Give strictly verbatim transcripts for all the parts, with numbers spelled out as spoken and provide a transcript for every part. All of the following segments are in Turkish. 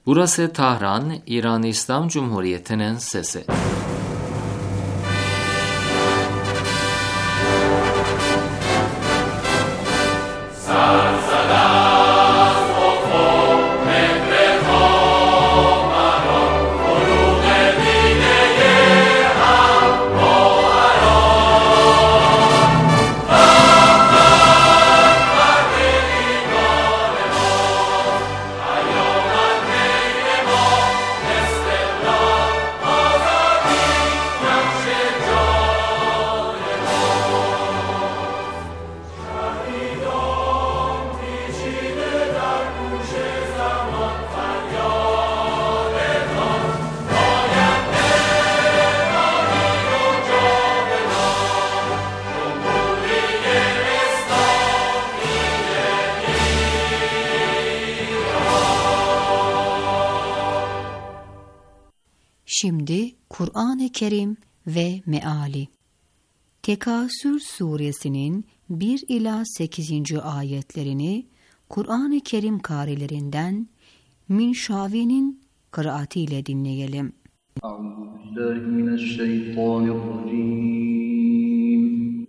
Burası Tahran, İran İslam Cumhuriyeti'nin sesi. Şimdi Kur'an-ı Kerim ve Meali. Tekasür suresinin bir ila sekizinci ayetlerini Kur'an-ı Kerim karilerinden Minşavi'nin kıraatiyle dinleyelim. Euzubillahimineşşeytanirracim.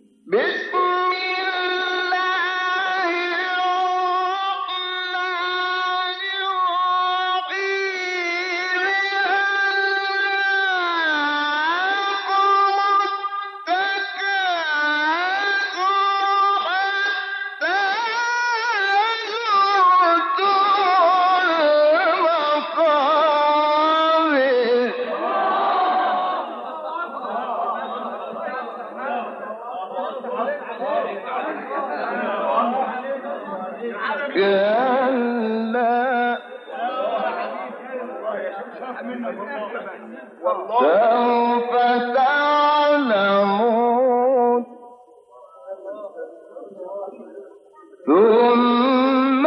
سوف تعلمون ثم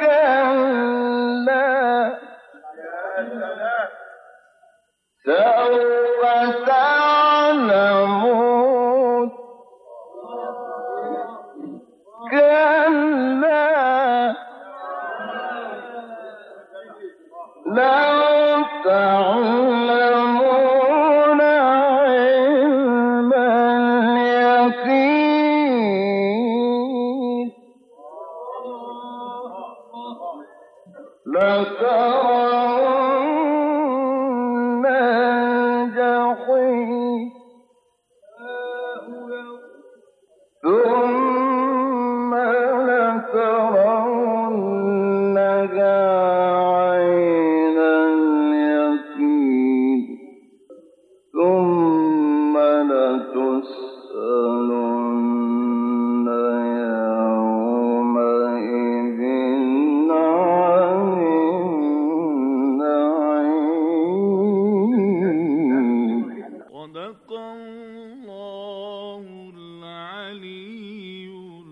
كلا سوف تعلمون كلا لو تعلمون علم اليقين لترون الجحيم ثم لترونها عين اليقين ثم لتسألن يومئذ عن النعيم. صدق الله العلي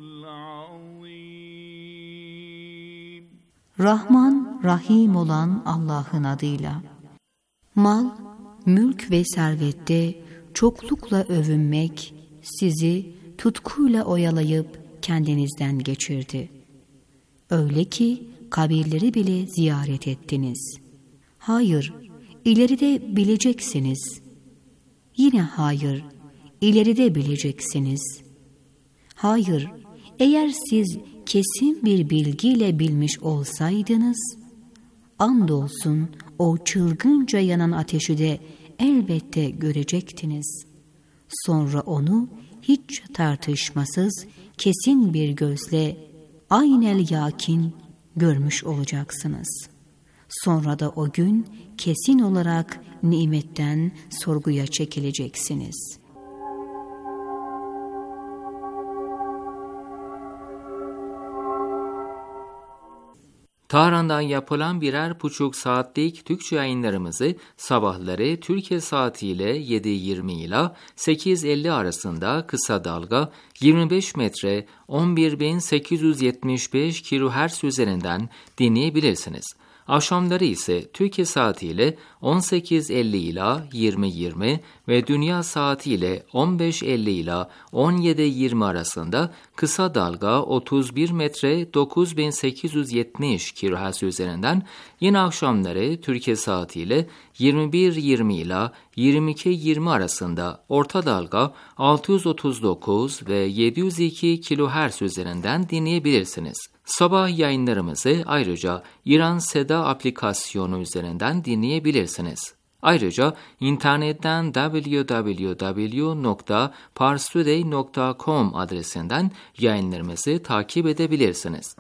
العظيم. Rahman, Rahim olan Allah'ın adıyla. Mal, mülk ve servette çoklukla övünmek sizi tutkuyla oyalayıp kendinizden geçirdi. Öyle ki kabirleri bile ziyaret ettiniz. Hayır, ileride bileceksiniz. Yine hayır, ileride bileceksiniz. Hayır, eğer siz kesin bir bilgiyle bilmiş olsaydınız, andolsun o çılgınca yanan ateşi de elbette görecektiniz. Sonra onu hiç tartışmasız kesin bir gözle aynel yakin görmüş olacaksınız. Sonra da o gün kesin olarak nimetten sorguya çekileceksiniz. Tahran'dan yapılan birer buçuk saatlik Türkçe yayınlarımızı sabahları Türkiye saatiyle yedi yirmi ile sekiz elli arasında kısa dalga yirmi beş metre on bir bin sekiz yüz yetmiş beş kilohertz üzerinden dinleyebilirsiniz. Akşamları ise Türkiye saatiyle on sekiz elli ila yirmi yirmi ve dünya saatiyle on beş elli ila on yedi yirmi arasında kısa dalga otuz bir metre dokuz bin sekiz yüz yetmiş kilohertz üzerinden, yine akşamları Türkiye saatiyle yirmi bir yirmi ila yirmi iki yirmi arasında orta dalga altı yüz otuz dokuz ve yedi yüz iki kilohertz üzerinden dinleyebilirsiniz. Sabah yayınlarımızı ayrıca İran Seda aplikasyonu üzerinden dinleyebilirsiniz. Ayrıca internetten double-u double-u double-u nokta parstoday nokta com adresinden yayınlarımızı takip edebilirsiniz.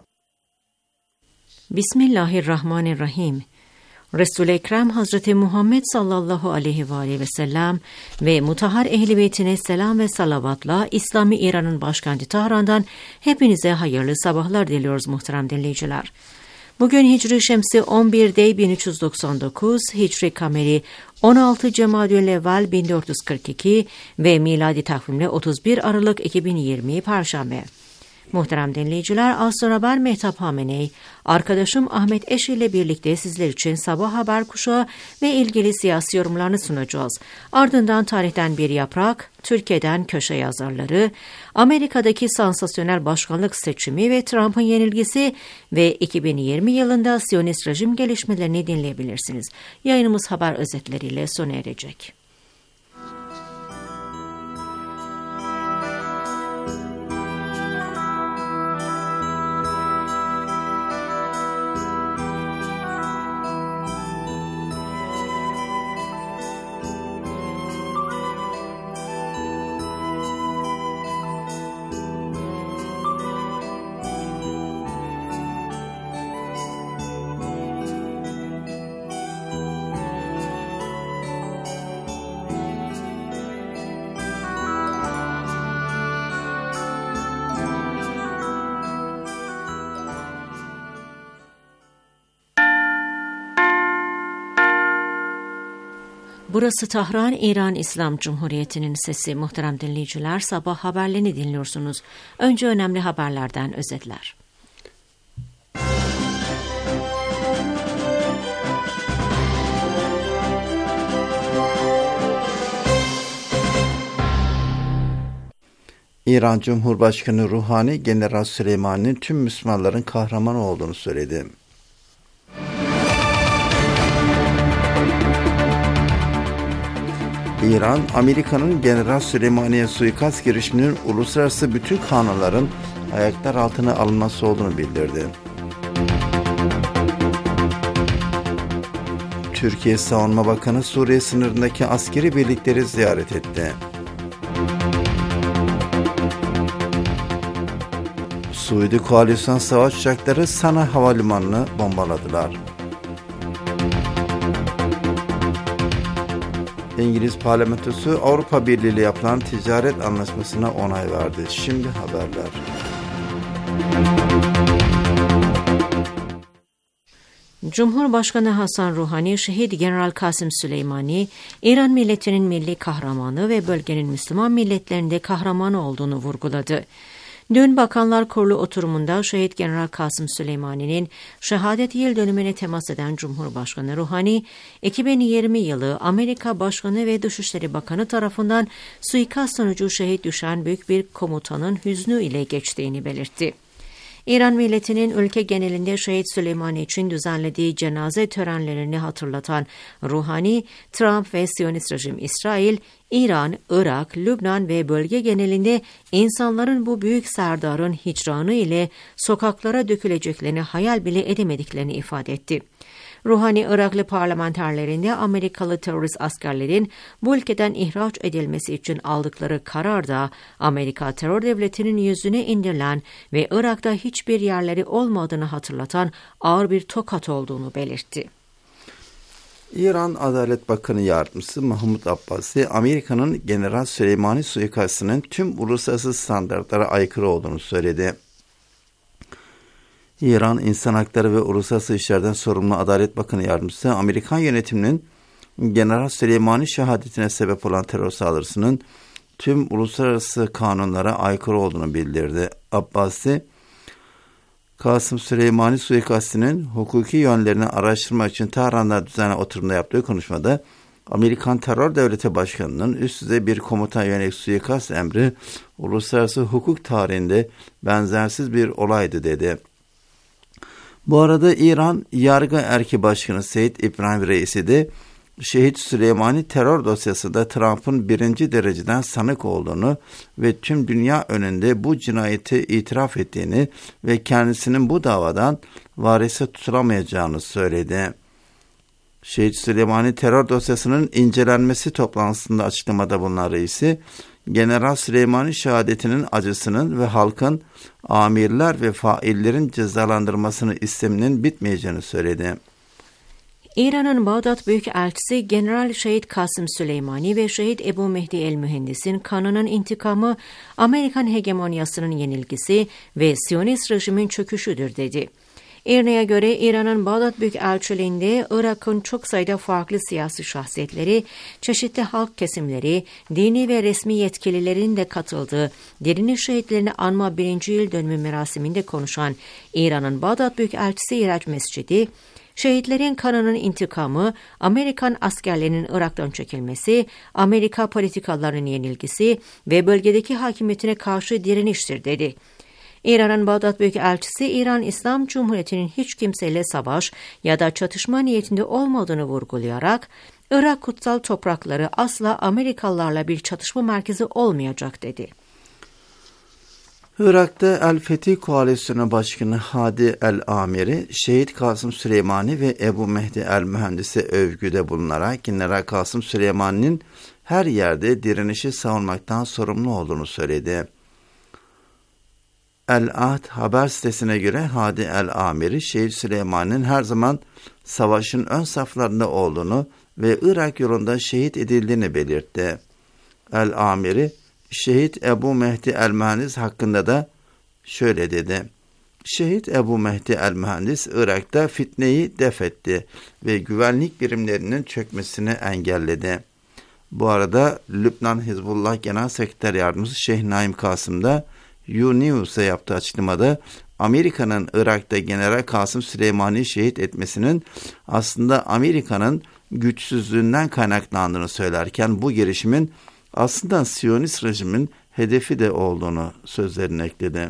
Bismillahirrahmanirrahim. Resul-i Ekrem Hazreti Muhammed sallallahu aleyhi ve aleyhi ve sellem ve mutahhar ehl-i beytine selam ve salavatla İslami İran'ın başkenti Tahran'dan hepinize hayırlı sabahlar diliyoruz muhterem dinleyiciler. Bugün Hicri Şemsi on bir Dey bin üç yüz doksan dokuz, Hicri Kameri on altı Cemadü'l-Evvel bin dört yüz kırk iki ve miladi takvimle otuz bir Aralık iki bin yirmi Perşembe. Muhterem dinleyiciler, az sonra ben Mehtap Hameney, arkadaşım Ahmet Eşi ile birlikte sizler için sabah haber kuşağı ve ilgili siyasi yorumlarını sunacağız. Ardından tarihten bir yaprak, Türkiye'den köşe yazarları, Amerika'daki sansasyonel başkanlık seçimi ve Trump'ın yenilgisi ve iki bin yirmi yılında Siyonist rejim gelişmelerini dinleyebilirsiniz. Yayınımız haber özetleriyle sona erecek. Burası Tahran, İran İslam Cumhuriyeti'nin sesi. Muhterem dinleyiciler, sabah haberlerini dinliyorsunuz. Önce önemli haberlerden özetler. İran Cumhurbaşkanı Ruhani, General Süleyman'ın tüm Müslümanların kahramanı olduğunu söyledi. İran, Amerika'nın General Süleymaniye suikast girişiminin uluslararası bütün kanunların ayaklar altına alınması olduğunu bildirdi. Türkiye Savunma Bakanı Suriye sınırındaki askeri birlikleri ziyaret etti. Suudi koalisyon savaş uçakları Sana Havalimanı'nı bombaladılar. İngiliz parlamentosu Avrupa Birliği ile yapılan ticaret anlaşmasına onay verdi. Şimdi haberler. Cumhurbaşkanı Hasan Ruhani, şehit General Kasım Süleymani, İran milletinin milli kahramanı ve bölgenin Müslüman milletlerinde kahramanı olduğunu vurguladı. Dün Bakanlar Kurulu oturumunda şehit General Kasım Süleymani'nin şehadet yıl dönümüne temas eden Cumhurbaşkanı Ruhani, iki bin yirmi yılı Amerika Başkanı ve Dışişleri Bakanı tarafından suikast sonucu şehit düşen büyük bir komutanın hüznü ile geçtiğini belirtti. İran milletinin ülke genelinde şehit Süleymani için düzenlediği cenaze törenlerini hatırlatan Ruhani, Trump ve Siyonist rejim İsrail, İran, Irak, Lübnan ve bölge genelinde insanların bu büyük serdarın hicranı ile sokaklara döküleceklerini hayal bile edemediklerini ifade etti. Ruhani, Iraklı parlamenterlerinde Amerikalı terörist askerlerin bu ülkeden ihraç edilmesi için aldıkları kararda Amerika terör devletinin yüzüne indirilen ve Irak'ta hiçbir yerleri olmadığını hatırlatan ağır bir tokat olduğunu belirtti. İran Adalet Bakanı Yardımcısı Mahmud Abbasi, Amerika'nın General Süleymani suikastının tüm uluslararası standartlara aykırı olduğunu söyledi. İran İnsan Hakları ve Uluslararası İşlerden sorumlu Adalet Bakanı Yardımcısı, Amerikan yönetiminin General Süleymani şehadetine sebep olan terör saldırısının tüm uluslararası kanunlara aykırı olduğunu bildirdi. Abbasi, Kasım Süleymani suikastinin hukuki yönlerini araştırmak için Tahran'da düzenli oturumda yaptığı konuşmada Amerikan Terör Devleti Başkanı'nın üst düzey bir komutan yönelik suikast emri uluslararası hukuk tarihinde benzersiz bir olaydı dedi. Bu arada İran Yargı Erki Başkanı Seyyid İbrahim Reisi de Şehit Süleymani terör dosyasında Trump'ın birinci dereceden sanık olduğunu ve tüm dünya önünde bu cinayeti itiraf ettiğini ve kendisinin bu davadan varisi tutulamayacağını söyledi. Şehit Süleymani terör dosyasının incelenmesi toplantısında açıklamada bulunan reisi, General Süleymani şehadetinin acısının ve halkın amirler ve faillerin cezalandırmasını isteminin bitmeyeceğini söyledi. İran'ın Bağdat Büyükelçisi General Şehit Kasım Süleymani ve Şehit Ebu Mehdi el-Mühendis'in kanının intikamı Amerikan hegemonyasının yenilgisi ve Siyonist rejimin çöküşüdür dedi. İRNA'ya göre İran'ın Bağdat Büyükelçiliğinde Irak'ın çok sayıda farklı siyasi şahsiyetleri, çeşitli halk kesimleri, dini ve resmi yetkililerin de katıldığı direniş şehitlerini anma birinci yıl dönümü merasiminde konuşan İran'ın Bağdat Büyükelçisi İraç Mescidi, şehitlerin kanının intikamı, Amerikan askerlerinin Irak'tan çekilmesi, Amerika politikalarının yenilgisi ve bölgedeki hakimiyetine karşı direniştir dedi. İran'ın Bağdat Büyükelçisi, İran İslam Cumhuriyeti'nin hiç kimseyle savaş ya da çatışma niyetinde olmadığını vurgulayarak, Irak kutsal toprakları asla Amerikalılarla bir çatışma merkezi olmayacak dedi. Irak'ta El-Fetih Koalisyonu Başkanı Hadi El-Amiri, Şehit Kasım Süleymani ve Ebu Mehdi El-Mühendis'e övgüde bulunarak General Kasım Süleymani'nin her yerde direnişi savunmaktan sorumlu olduğunu söyledi. El-Ahd haber sitesine göre Hadi El-Amiri, Şehit Süleymani'nin her zaman savaşın ön saflarında olduğunu ve Irak yolunda şehit edildiğini belirtti. El-Amiri, Şehit Ebu Mehdi El-Mühendis hakkında da şöyle dedi. Şehit Ebu Mehdi El-Mühendis Irak'ta fitneyi def etti ve güvenlik birimlerinin çökmesini engelledi. Bu arada Lübnan Hizbullah Genel Sekreter Yardımcısı Şeyh Naim Kasım da Yunus'a yaptığı açıklamada Amerika'nın Irak'ta General Kasım Süleymani'yi şehit etmesinin aslında Amerika'nın güçsüzlüğünden kaynaklandığını söylerken bu girişimin aslında Siyonist rejimin hedefi de olduğunu sözlerine ekledi.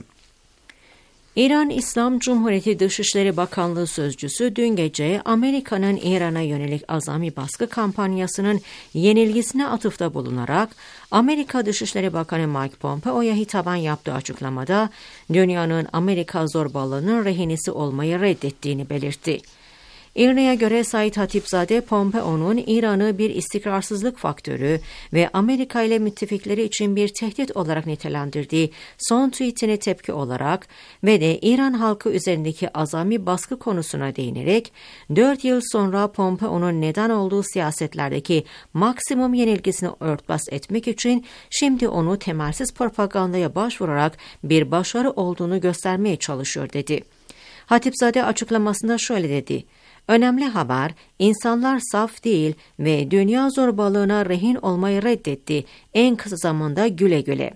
İran İslam Cumhuriyeti Dışişleri Bakanlığı Sözcüsü dün gece Amerika'nın İran'a yönelik azami baskı kampanyasının yenilgisine atıfta bulunarak Amerika Dışişleri Bakanı Mike Pompeo'ya hitaben yaptığı açıklamada dünyanın Amerika zorbalığının rehinesi olmayı reddettiğini belirtti. İRNA'ya göre Said Hatipzade, Pompeo'nun İran'ı bir istikrarsızlık faktörü ve Amerika ile müttefikleri için bir tehdit olarak nitelendirdiği son tweetine tepki olarak ve de İran halkı üzerindeki azami baskı konusuna değinerek, dört yıl sonra Pompeo'nun neden olduğu siyasetlerdeki maksimum yenilgisini örtbas etmek için şimdi onu temelsiz propagandaya başvurarak bir başarı olduğunu göstermeye çalışıyor dedi. Hatipzade açıklamasında şöyle dedi. Önemli haber, insanlar saf değil ve dünya zorbalığına rehin olmayı reddetti. En kısa zamanda güle güle.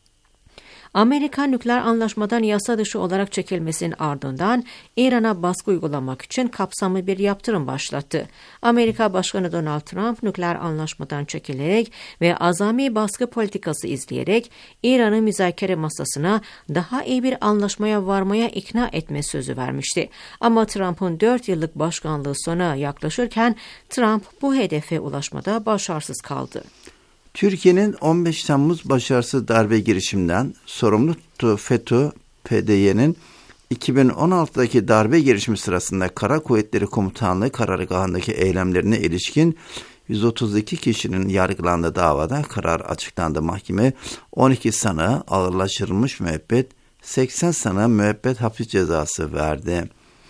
Amerika nükleer anlaşmadan yasa dışı olarak çekilmesinin ardından İran'a baskı uygulamak için kapsamlı bir yaptırım başlattı. Amerika Başkanı Donald Trump nükleer anlaşmadan çekilerek ve azami baskı politikası izleyerek İran'ı müzakere masasına daha iyi bir anlaşmaya varmaya ikna etme sözü vermişti. Ama Trump'ın dört yıllık başkanlığı sona yaklaşırken Trump bu hedefe ulaşmada başarısız kaldı. Türkiye'nin on beş Temmuz başarısız darbe girişiminden sorumlu tuttuğu FETÖ, P D Y'nin iki bin on altıdaki darbe girişimi sırasında Kara Kuvvetleri Komutanlığı karargahındaki eylemlerine ilişkin yüz otuz iki kişinin yargılandığı davada karar açıklandı. Mahkeme on iki sanığa ağırlaştırılmış müebbet, seksen sanığa müebbet hapis cezası verdi.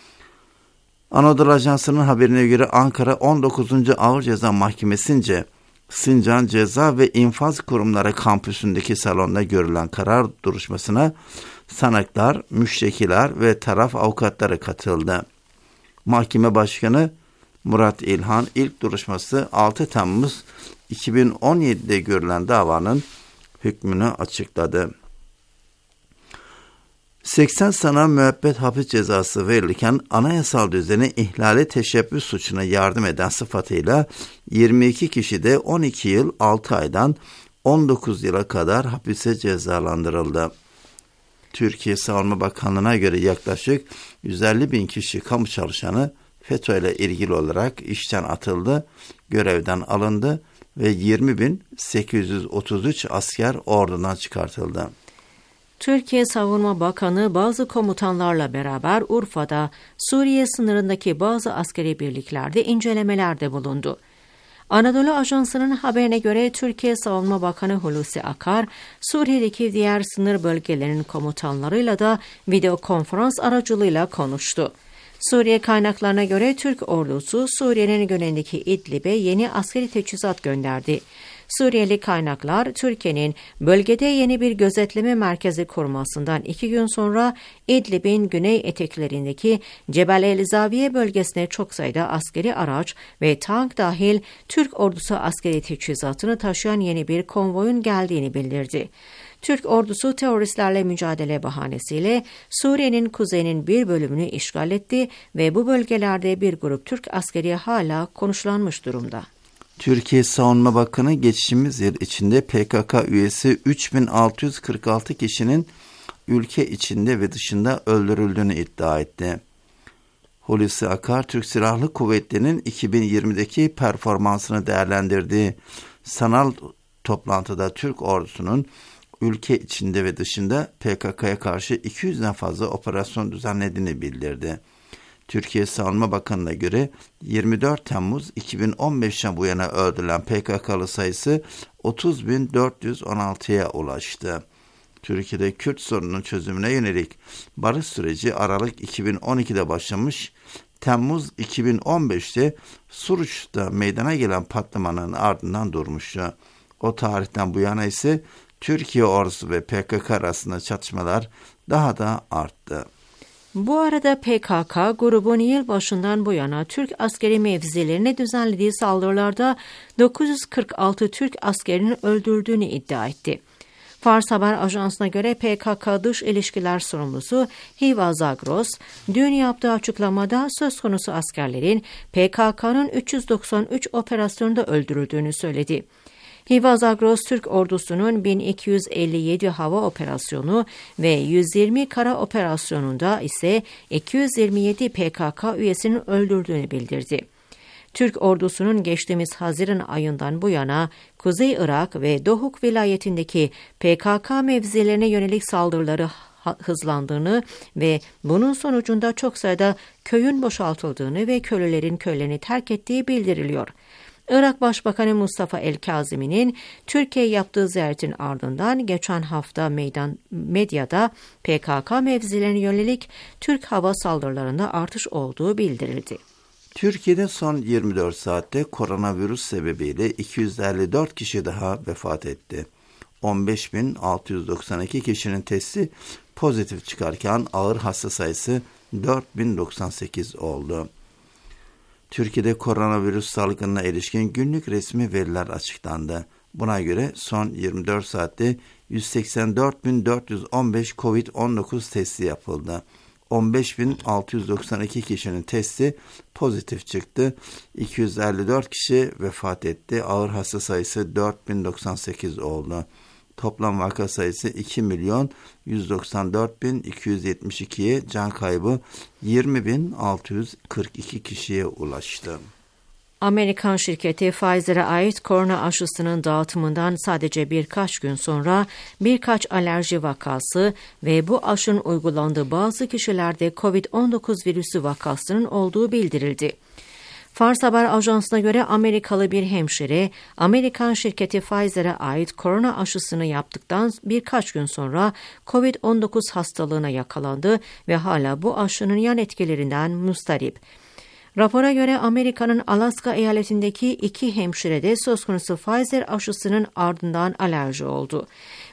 Anadolu Ajansı'nın haberine göre Ankara on dokuzuncu Ağır Ceza Mahkemesi'nce Sincan Ceza ve İnfaz Kurumları kampüsündeki salonda görülen karar duruşmasına sanıklar, müştekiler ve taraf avukatları katıldı. Mahkeme Başkanı Murat İlhan ilk duruşması altı Temmuz iki bin on yedi'de görülen davanın hükmünü açıkladı. seksen sana müebbet hapis cezası verilirken anayasal düzeni ihlale teşebbüs suçuna yardım eden sıfatıyla yirmi iki kişi de on iki yıl altı aydan on dokuz yıla kadar hapise cezalandırıldı. Türkiye Savunma Bakanlığı'na göre yaklaşık yüz elli bin kişi kamu çalışanı FETÖ ile ilgili olarak işten atıldı, görevden alındı ve yirmi bin sekiz yüz otuz üç asker ordudan çıkartıldı. Türkiye Savunma Bakanı bazı komutanlarla beraber Urfa'da Suriye sınırındaki bazı askeri birliklerde incelemelerde bulundu. Anadolu Ajansı'nın haberine göre Türkiye Savunma Bakanı Hulusi Akar, Suriye'deki diğer sınır bölgelerinin komutanlarıyla da video konferans aracılığıyla konuştu. Suriye kaynaklarına göre Türk ordusu Suriye'nin güneyindeki İdlib'e yeni askeri teçhizat gönderdi. Suriyeli kaynaklar Türkiye'nin bölgede yeni bir gözetleme merkezi kurmasından iki gün sonra İdlib'in güney eteklerindeki Cebel el Zaviye bölgesine çok sayıda askeri araç ve tank dahil Türk ordusu askeri teçhizatını taşıyan yeni bir konvoyun geldiğini bildirdi. Türk ordusu teröristlerle mücadele bahanesiyle Suriye'nin kuzeyinin bir bölümünü işgal etti ve bu bölgelerde bir grup Türk askeri hala konuşlanmış durumda. Türkiye Savunma Bakanı geçtiğimiz yıl içinde P K K üyesi üç bin altı yüz kırk altı kişinin ülke içinde ve dışında öldürüldüğünü iddia etti. Hulusi Akar, Türk Silahlı Kuvvetleri'nin iki bin yirmideki performansını değerlendirdiği sanal toplantıda Türk ordusunun ülke içinde ve dışında P K K'ya karşı iki yüzden fazla operasyon düzenlediğini bildirdi. Türkiye Savunma Bakanı'na göre yirmi dört Temmuz iki bin on beşten bu yana öldürülen P K K'lı sayısı otuz bin dört yüz on altıya ulaştı. Türkiye'de Kürt sorununun çözümüne yönelik barış süreci Aralık iki bin on ikide başlamış, Temmuz iki bin on beşte Suruç'ta meydana gelen patlamanın ardından durmuştu. O tarihten bu yana ise Türkiye ordusu ve P K K arasında çatışmalar daha da arttı. Bu arada P K K grubun yıl başından bu yana Türk askeri mevzilerine düzenlediği saldırılarda dokuz yüz kırk altı Türk askerinin öldürdüğünü iddia etti. Fars Haber Ajansı'na göre P K K Dış İlişkiler Sorumlusu Hiva Zagros, dün yaptığı açıklamada söz konusu askerlerin P K K'nın üç yüz doksan üç operasyonda öldürüldüğünü söyledi. Hiva Zagros, Türk ordusunun bin iki yüz elli yedi hava operasyonu ve yüz yirmi kara operasyonunda ise iki yüz yirmi yedi P K K üyesinin öldürdüğünü bildirdi. Türk ordusunun geçtiğimiz Haziran ayından bu yana Kuzey Irak ve Dohuk vilayetindeki P K K mevzilerine yönelik saldırıları hızlandığını ve bunun sonucunda çok sayıda köyün boşaltıldığını ve köylülerin köylerini terk ettiği bildiriliyor. Irak Başbakanı Mustafa El-Kazimi'nin Türkiye yaptığı ziyaretin ardından geçen hafta meydan medyada P K K mevzilerine yönelik Türk hava saldırılarında artış olduğu bildirildi. Türkiye'de son yirmi dört saatte koronavirüs sebebiyle iki yüz elli dört kişi daha vefat etti. on beş bin altı yüz doksan iki kişinin testi pozitif çıkarken ağır hasta sayısı dört bin doksan sekiz oldu. Türkiye'de koronavirüs salgınına ilişkin günlük resmi veriler açıklandı. Buna göre son yirmi dört saatte yüz seksen dört bin dört yüz on beş kovid on dokuz testi yapıldı. on beş bin altı yüz doksan iki kişinin testi pozitif çıktı. iki yüz elli dört kişi vefat etti. Ağır hasta sayısı dört bin doksan sekiz oldu. Toplam vaka sayısı iki milyon yüz doksan dört bin iki yüz yetmiş ikiye, can kaybı yirmi bin altı yüz kırk iki kişiye ulaştı. Amerikan şirketi Pfizer'e ait korona aşısının dağıtımından sadece birkaç gün sonra birkaç alerji vakası ve bu aşının uygulandığı bazı kişilerde kovid on dokuz virüsü vakasının olduğu bildirildi. Fars Haber Ajansı'na göre Amerikalı bir hemşire, Amerikan şirketi Pfizer'e ait korona aşısını yaptıktan birkaç gün sonra kovid on dokuz hastalığına yakalandı ve hala bu aşının yan etkilerinden muzdarip. Rapora göre Amerika'nın Alaska eyaletindeki iki hemşirede söz konusu Pfizer aşısının ardından alerji oldu.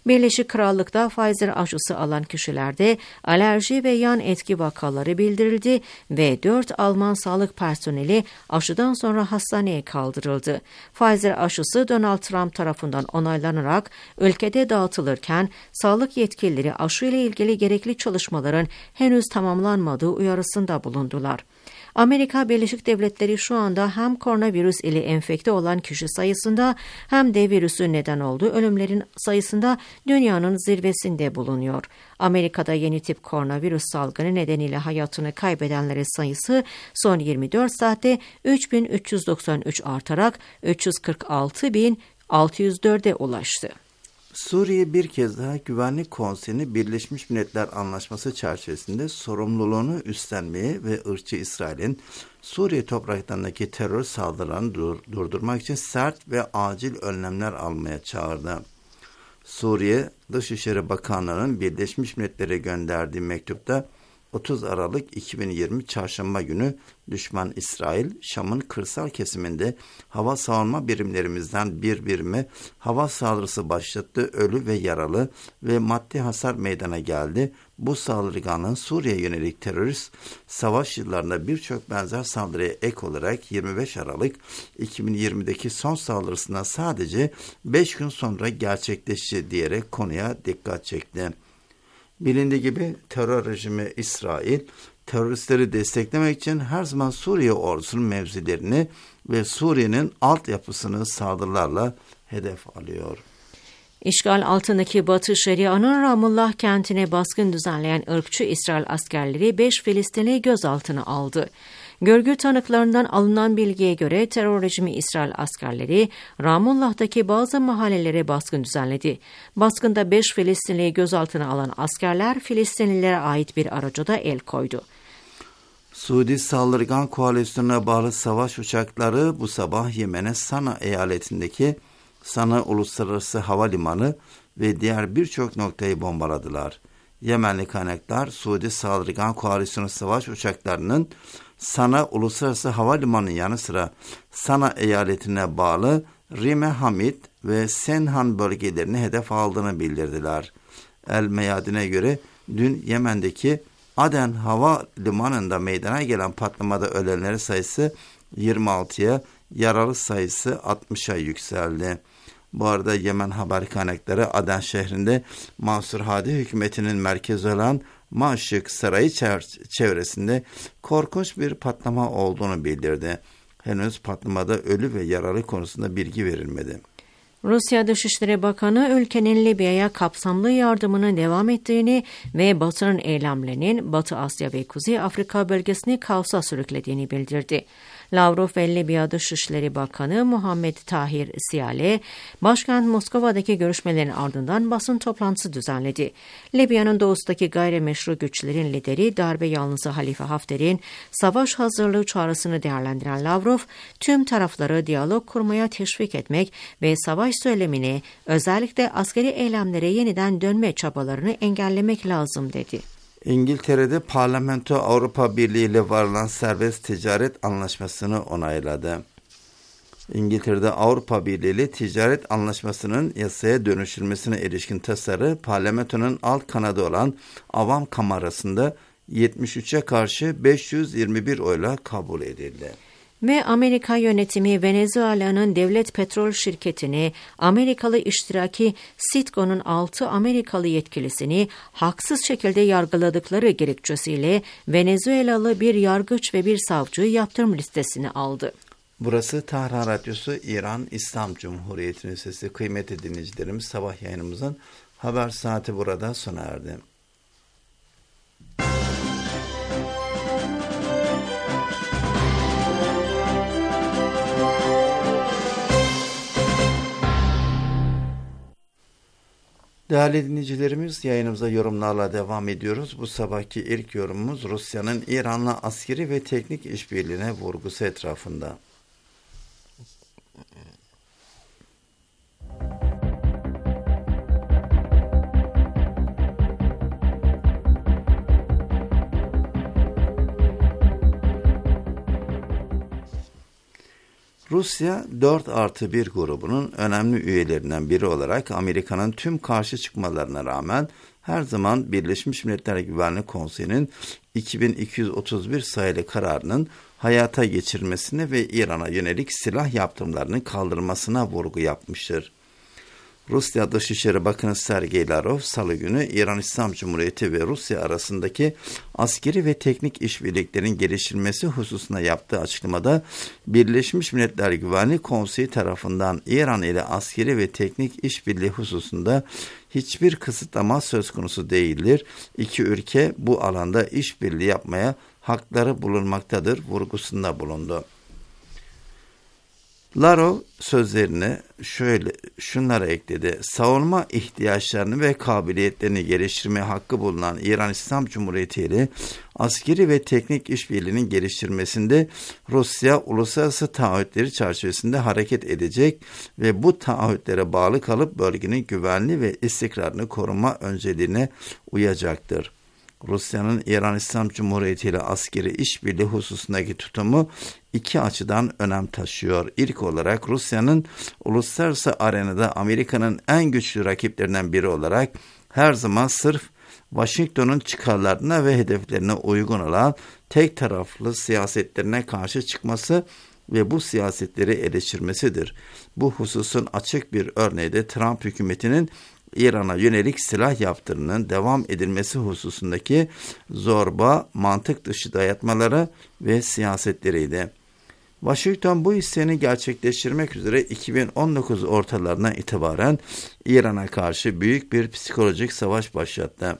Birleşik Krallık'ta Pfizer aşısı alan kişilerde alerji ve yan etki vakaları bildirildi ve dört Alman sağlık personeli aşıdan sonra hastaneye kaldırıldı. Pfizer aşısı Donald Trump tarafından onaylanarak ülkede dağıtılırken sağlık yetkilileri aşıyla ilgili gerekli çalışmaların henüz tamamlanmadığı uyarısında bulundular. Amerika Birleşik Devletleri şu anda hem koronavirüs ile enfekte olan kişi sayısında hem de virüsün neden olduğu ölümlerin sayısında dünyanın zirvesinde bulunuyor. Amerika'da yeni tip koronavirüs salgını nedeniyle hayatını kaybedenlerin sayısı son yirmi dört saatte üç bin üç yüz doksan üç artarak üç yüz kırk altı bin altı yüz dörde ulaştı. Suriye bir kez daha Güvenlik Konseyi'ni Birleşmiş Milletler Anlaşması çerçevesinde sorumluluğunu üstlenmeye ve ırkçı İsrail'in Suriye topraklarındaki terör saldırılarını dur- durdurmak için sert ve acil önlemler almaya çağırdı. Suriye Dışişleri Bakanlığı'nın Birleşmiş Milletler'e gönderdiği mektupta otuz Aralık iki bin yirmi Çarşamba günü düşman İsrail, Şam'ın kırsal kesiminde hava savunma birimlerimizden bir birime hava saldırısı başlattı, ölü ve yaralı ve maddi hasar meydana geldi. Bu saldırganlığın Suriye yönelik terörist savaş yıllarında birçok benzer saldırıya ek olarak yirmi beş Aralık iki bin yirmideki son saldırısına sadece beş gün sonra gerçekleşti diyerek konuya dikkat çekti. Bilindiği gibi terör rejimi İsrail, teröristleri desteklemek için her zaman Suriye ordusunun mevzilerini ve Suriye'nin altyapısını saldırılarla hedef alıyor. İşgal altındaki Batı Şeria'nın Ramullah kentine baskın düzenleyen ırkçı İsrail askerleri beş Filistinli gözaltına aldı. Görgü tanıklarından alınan bilgiye göre terör rejimi İsrail askerleri Ramullah'taki bazı mahallelere baskın düzenledi. Baskında beş Filistinliyi gözaltına alan askerler Filistinlilere ait bir araca da el koydu. Suudi saldırgan koalisyonuna bağlı savaş uçakları bu sabah Yemen'e Sana eyaletindeki Sana Uluslararası Havalimanı ve diğer birçok noktayı bombaladılar. Yemenli kaynaklar Suudi saldırgan koalisyonu savaş uçaklarının Sana Uluslararası Havalimanı'nın yanı sıra Sana eyaletine bağlı Rime Hamid ve Senhan bölgelerini hedef aldığını bildirdiler. El Meyadin'e göre dün Yemen'deki Aden Havalimanı'nda meydana gelen patlamada ölenlerin sayısı yirmi altıya, yaralı sayısı altmışa yükseldi. Bu arada Yemen haber kaynakları Aden şehrinde Mansur Hadi hükümetinin merkezi olan Maşık Sarayı çevresinde korkunç bir patlama olduğunu bildirdi. Henüz patlamada ölü ve yaralı konusunda bilgi verilmedi. Rusya Dışişleri Bakanı ülkenin Libya'ya kapsamlı yardımının devam ettiğini ve Batı'nın eylemlerinin Batı Asya ve Kuzey Afrika bölgesini kaosa sürüklediğini bildirdi. Lavrov ve Libya Dışişleri Bakanı Muhammed Tahir Siyale, başkent Moskova'daki görüşmelerin ardından basın toplantısı düzenledi. Libya'nın doğusundaki gayrimeşru güçlerin lideri darbe yanlısı Halife Hafter'in savaş hazırlığı çağrısını değerlendiren Lavrov, tüm tarafları diyalog kurmaya teşvik etmek ve savaş söylemini, özellikle askeri eylemlere yeniden dönme çabalarını engellemek lazım dedi. İngiltere'de parlamento Avrupa Birliği ile varılan serbest ticaret anlaşmasını onayladı. İngiltere'de Avrupa Birliği ile ticaret anlaşmasının yasaya dönüştürülmesine ilişkin tasarı parlamentonun alt kanadı olan Avam Kamerası'nda yetmiş üçe karşı beş yüz yirmi bir oyla kabul edildi. Ve Amerika yönetimi Venezuela'nın devlet petrol şirketini, Amerikalı iştiraki Citgo'nun altı Amerikalı yetkilisini haksız şekilde yargıladıkları gerekçesiyle Venezuelalı bir yargıç ve bir savcıyı yaptırım listesine aldı. Burası Tahran Radyosu, İran İslam Cumhuriyeti'nin sesi. Kıymetli dinleyicilerimiz, sabah yayınımızın haber saati burada sona erdi. Değerli dinleyicilerimiz, yayınımıza yorumlarla devam ediyoruz. Bu sabahki ilk yorumumuz Rusya'nın İran'la askeri ve teknik işbirliğine vurgusu etrafında. Rusya dört artı bir grubunun önemli üyelerinden biri olarak Amerika'nın tüm karşı çıkmalarına rağmen her zaman Birleşmiş Milletler Güvenlik Konseyi'nin iki bin iki yüz otuz bir sayılı kararının hayata geçirilmesine ve İran'a yönelik silah yaptırımlarının kaldırılmasına vurgu yapmıştır. Rusya Dışişleri Bakanı Sergey Lavrov, Salı günü İran İslam Cumhuriyeti ve Rusya arasındaki askeri ve teknik işbirliklerinin geliştirilmesi hususunda yaptığı açıklamada, Birleşmiş Milletler Güvenlik Konseyi tarafından İran ile askeri ve teknik işbirliği hususunda hiçbir kısıtlama söz konusu değildir. İki ülke bu alanda işbirliği yapmaya hakları bulunmaktadır vurgusunda bulundu. Lavrov sözlerine şöyle şunları ekledi. Savunma ihtiyaçlarını ve kabiliyetlerini geliştirme hakkı bulunan İran İslam Cumhuriyeti ile askeri ve teknik işbirliğinin geliştirmesinde Rusya uluslararası taahhütleri çerçevesinde hareket edecek ve bu taahhütlere bağlı kalıp bölgenin güvenliği ve istikrarını koruma önceliğine uyacaktır. Rusya'nın İran İslam Cumhuriyeti ile askeri işbirliği hususundaki tutumu iki açıdan önem taşıyor. İlk olarak Rusya'nın uluslararası arenada Amerika'nın en güçlü rakiplerinden biri olarak her zaman sırf Washington'un çıkarlarına ve hedeflerine uygun olan tek taraflı siyasetlerine karşı çıkması ve bu siyasetleri eleştirmesidir. Bu hususun açık bir örneği de Trump hükümetinin İran'a yönelik silah yaptırımının devam edilmesi hususundaki zorba, mantık dışı dayatmaları ve siyasetleriydi. Washington bu isteğini gerçekleştirmek üzere iki bin on dokuz ortalarına itibaren İran'a karşı büyük bir psikolojik savaş başlattı.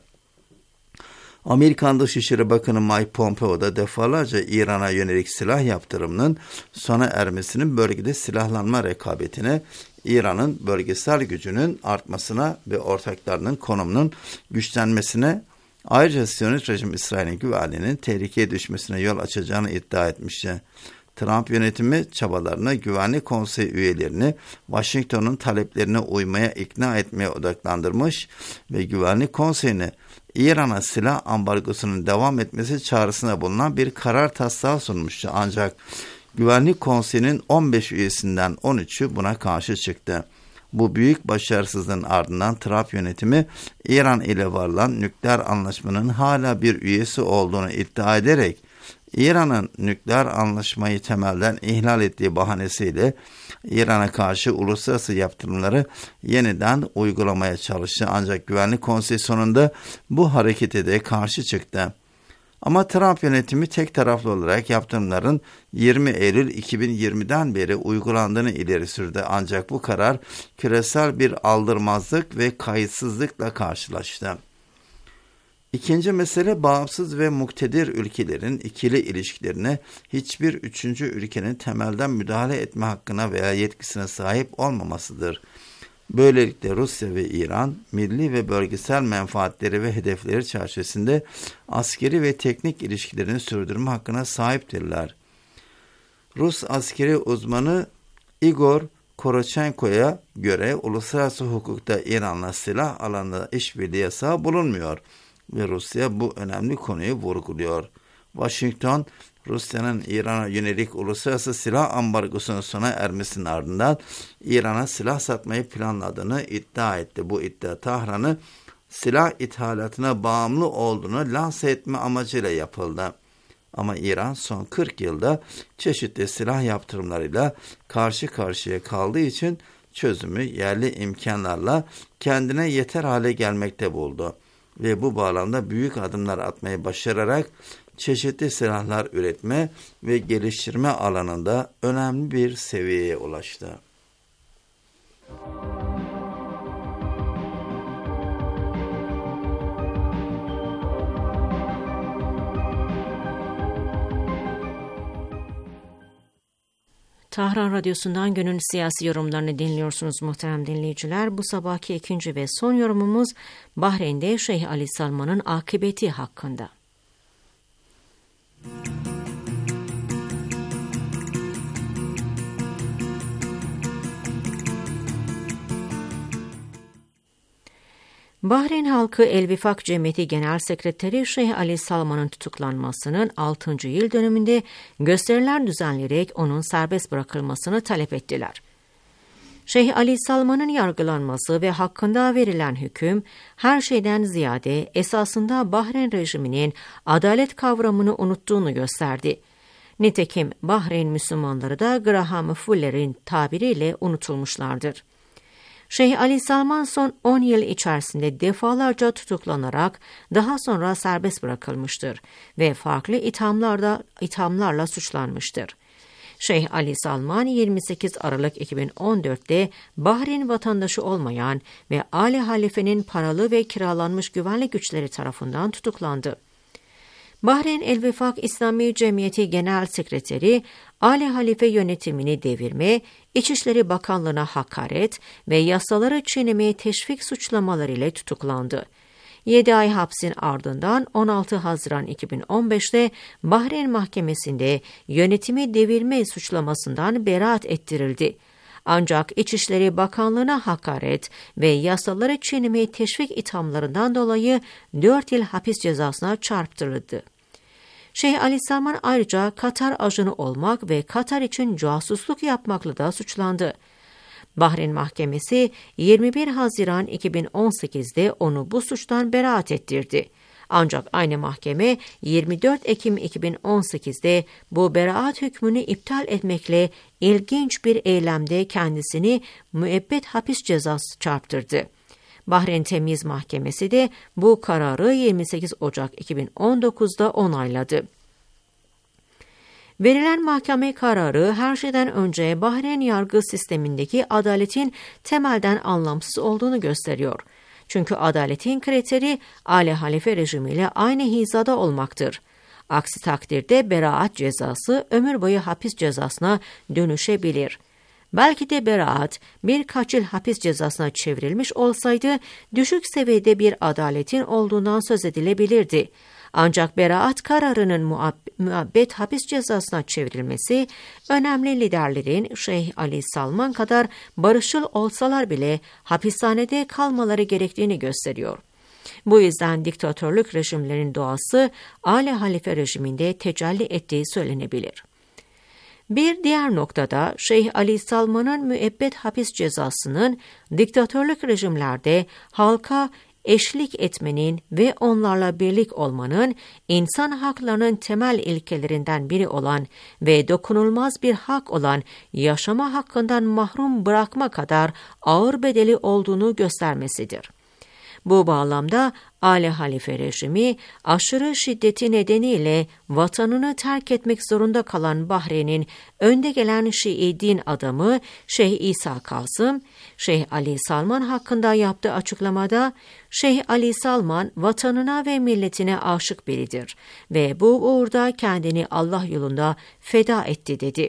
Amerikan Dışişleri Bakanı Mike Pompeo da defalarca İran'a yönelik silah yaptırımının sona ermesinin bölgede silahlanma rekabetine, İran'ın bölgesel gücünün artmasına ve ortaklarının konumunun güçlenmesine, ayrıca Siyonist rejim İsrail'in güvenliğinin tehlikeye düşmesine yol açacağını iddia etmişti. Trump yönetimi çabalarını Güvenlik Konseyi üyelerini Washington'un taleplerine uymaya ikna etmeye odaklandırmış ve Güvenlik Konseyi'ne İran'a silah ambargosunun devam etmesi çağrısına bulunan bir karar taslağı sunmuştu. Ancak Güvenlik Konseyi'nin on beş üyesinden on üçü buna karşı çıktı. Bu büyük başarısızlığın ardından Trump yönetimi İran ile varılan nükleer anlaşmanın hala bir üyesi olduğunu iddia ederek İran'ın nükleer anlaşmayı temelden ihlal ettiği bahanesiyle İran'a karşı uluslararası yaptırımları yeniden uygulamaya çalıştı. Ancak Güvenlik Konseyi sonunda bu harekete de karşı çıktı. Ama Trump yönetimi tek taraflı olarak yaptırımların yirmi Eylül iki bin yirmiden beri uygulandığını ileri sürdü. Ancak bu karar küresel bir aldırmazlık ve kayıtsızlıkla karşılaştı. İkinci mesele, bağımsız ve muktedir ülkelerin ikili ilişkilerine hiçbir üçüncü ülkenin temelden müdahale etme hakkına veya yetkisine sahip olmamasıdır. Böylelikle Rusya ve İran, milli ve bölgesel menfaatleri ve hedefleri çerçevesinde askeri ve teknik ilişkilerini sürdürme hakkına sahiptirler. Rus askeri uzmanı Igor Korochenko'ya göre uluslararası hukukta İran'la silah alanında işbirliği yasağı bulunmuyor ve Rusya bu önemli konuyu vurguluyor. Washington, Rusya'nın İran'a yönelik uluslararası silah ambargosunun sona ermesinin ardından İran'a silah satmayı planladığını iddia etti. Bu iddia Tahran'ı silah ithalatına bağımlı olduğunu lanse etme amacıyla yapıldı. Ama İran son kırk yılda çeşitli silah yaptırımlarıyla karşı karşıya kaldığı için çözümü yerli imkanlarla kendine yeter hale gelmekte buldu. Ve bu bağlamda büyük adımlar atmayı başararak çeşitli silahlar üretme ve geliştirme alanında önemli bir seviyeye ulaştı. Tahran Radyosu'ndan günün siyasi yorumlarını dinliyorsunuz muhterem dinleyiciler. Bu sabahki ikinci ve son yorumumuz Bahreyn'de Şeyh Ali Salman'ın akıbeti hakkında. Bahreyn halkı El Vifak Cemiyeti Genel Sekreteri Şeyh Ali Salman'ın tutuklanmasının altıncı yıl dönümünde gösteriler düzenleyerek onun serbest bırakılmasını talep ettiler. Şeyh Ali Salman'ın yargılanması ve hakkında verilen hüküm her şeyden ziyade esasında Bahreyn rejiminin adalet kavramını unuttuğunu gösterdi. Nitekim Bahreyn Müslümanları da Graham Fuller'in tabiriyle unutulmuşlardır. Şeyh Ali Salman son on yıl içerisinde defalarca tutuklanarak daha sonra serbest bırakılmıştır ve farklı ithamlarla, ithamlarla suçlanmıştır. Şeyh Ali Salman yirmi sekiz Aralık iki bin on dört'te Bahreyn vatandaşı olmayan ve Ali Halife'nin paralı ve kiralanmış güvenlik güçleri tarafından tutuklandı. Bahreyn El Vifak İslami Cemiyeti Genel Sekreteri Ali Halife yönetimini devirme, İçişleri Bakanlığı'na hakaret ve yasaları çiğnemeye teşvik suçlamaları ile tutuklandı. yedi ay hapsin ardından on altı Haziran iki bin on beş'te Bahreyn Mahkemesi'nde yönetimi devirme suçlamasından beraat ettirildi. Ancak İçişleri Bakanlığı'na hakaret ve yasaları çiğnemeye teşvik ithamlarından dolayı dört yıl hapis cezasına çarptırıldı. Şeyh Ali Salman ayrıca Katar ajanı olmak ve Katar için casusluk yapmakla da suçlandı. Bahreyn Mahkemesi yirmi bir Haziran iki bin on sekiz'de onu bu suçtan beraat ettirdi. Ancak aynı mahkeme yirmi dört Ekim iki bin on sekiz'de bu beraat hükmünü iptal etmekle ilginç bir eylemde kendisini müebbet hapis cezası çarptırdı. Bahreyn Temiz Mahkemesi de bu kararı yirmi sekiz Ocak iki bin on dokuz'da onayladı. Verilen mahkeme kararı her şeyden önce Bahreyn yargı sistemindeki adaletin temelden anlamsız olduğunu gösteriyor. Çünkü adaletin kriteri Ali Halife rejimiyle aynı hizada olmaktır. Aksi takdirde beraat cezası ömür boyu hapis cezasına dönüşebilir. Belki de beraat birkaç yıl hapis cezasına çevrilmiş olsaydı düşük seviyede bir adaletin olduğundan söz edilebilirdi. Ancak beraat kararının müebbet hapis cezasına çevrilmesi, önemli liderlerin Şeyh Ali Salman kadar barışçıl olsalar bile hapishanede kalmaları gerektiğini gösteriyor. Bu yüzden diktatörlük rejimlerin doğası Ali Halife rejiminde tecelli ettiği söylenebilir. Bir diğer noktada Şeyh Ali Salman'ın müebbet hapis cezasının diktatörlük rejimlerde halka eşlik etmenin ve onlarla birlik olmanın insan haklarının temel ilkelerinden biri olan ve dokunulmaz bir hak olan yaşama hakkından mahrum bırakma kadar ağır bedeli olduğunu göstermesidir. Bu bağlamda Ali Halife rejimi aşırı şiddeti nedeniyle vatanını terk etmek zorunda kalan Bahreyn'in önde gelen Şii din adamı Şeyh İsa Kasım, Şeyh Ali Salman hakkında yaptığı açıklamada Şeyh Ali Salman vatanına ve milletine aşık biridir ve bu uğurda kendini Allah yolunda feda etti dedi.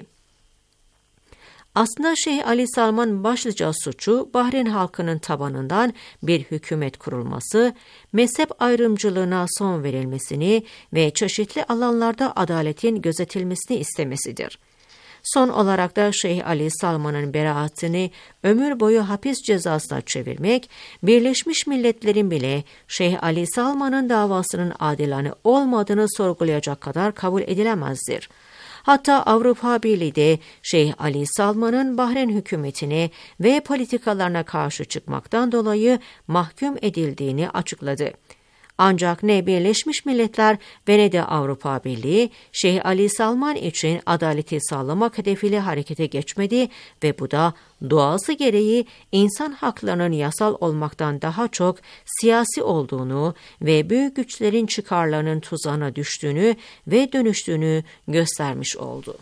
Aslında Şeyh Ali Salman başlıca suçu Bahreyn halkının tabanından bir hükümet kurulması, mezhep ayrımcılığına son verilmesini ve çeşitli alanlarda adaletin gözetilmesini istemesidir. Son olarak da Şeyh Ali Salman'ın beraatini ömür boyu hapis cezasına çevirmek, Birleşmiş Milletler'in bile Şeyh Ali Salman'ın davasının adilane olmadığını sorgulayacak kadar kabul edilemezdir. Hatta Avrupa Birliği de Şeyh Ali Salman'ın Bahreyn hükümetine ve politikalarına karşı çıkmaktan dolayı mahkum edildiğini açıkladı. Ancak ne Birleşmiş Milletler ve ne de Avrupa Birliği Şeyh Ali Salman için adaleti sağlamak hedefiyle harekete geçmedi ve bu da doğası gereği insan haklarının yasal olmaktan daha çok siyasi olduğunu ve büyük güçlerin çıkarlarının tuzağına düştüğünü ve dönüştüğünü göstermiş oldu.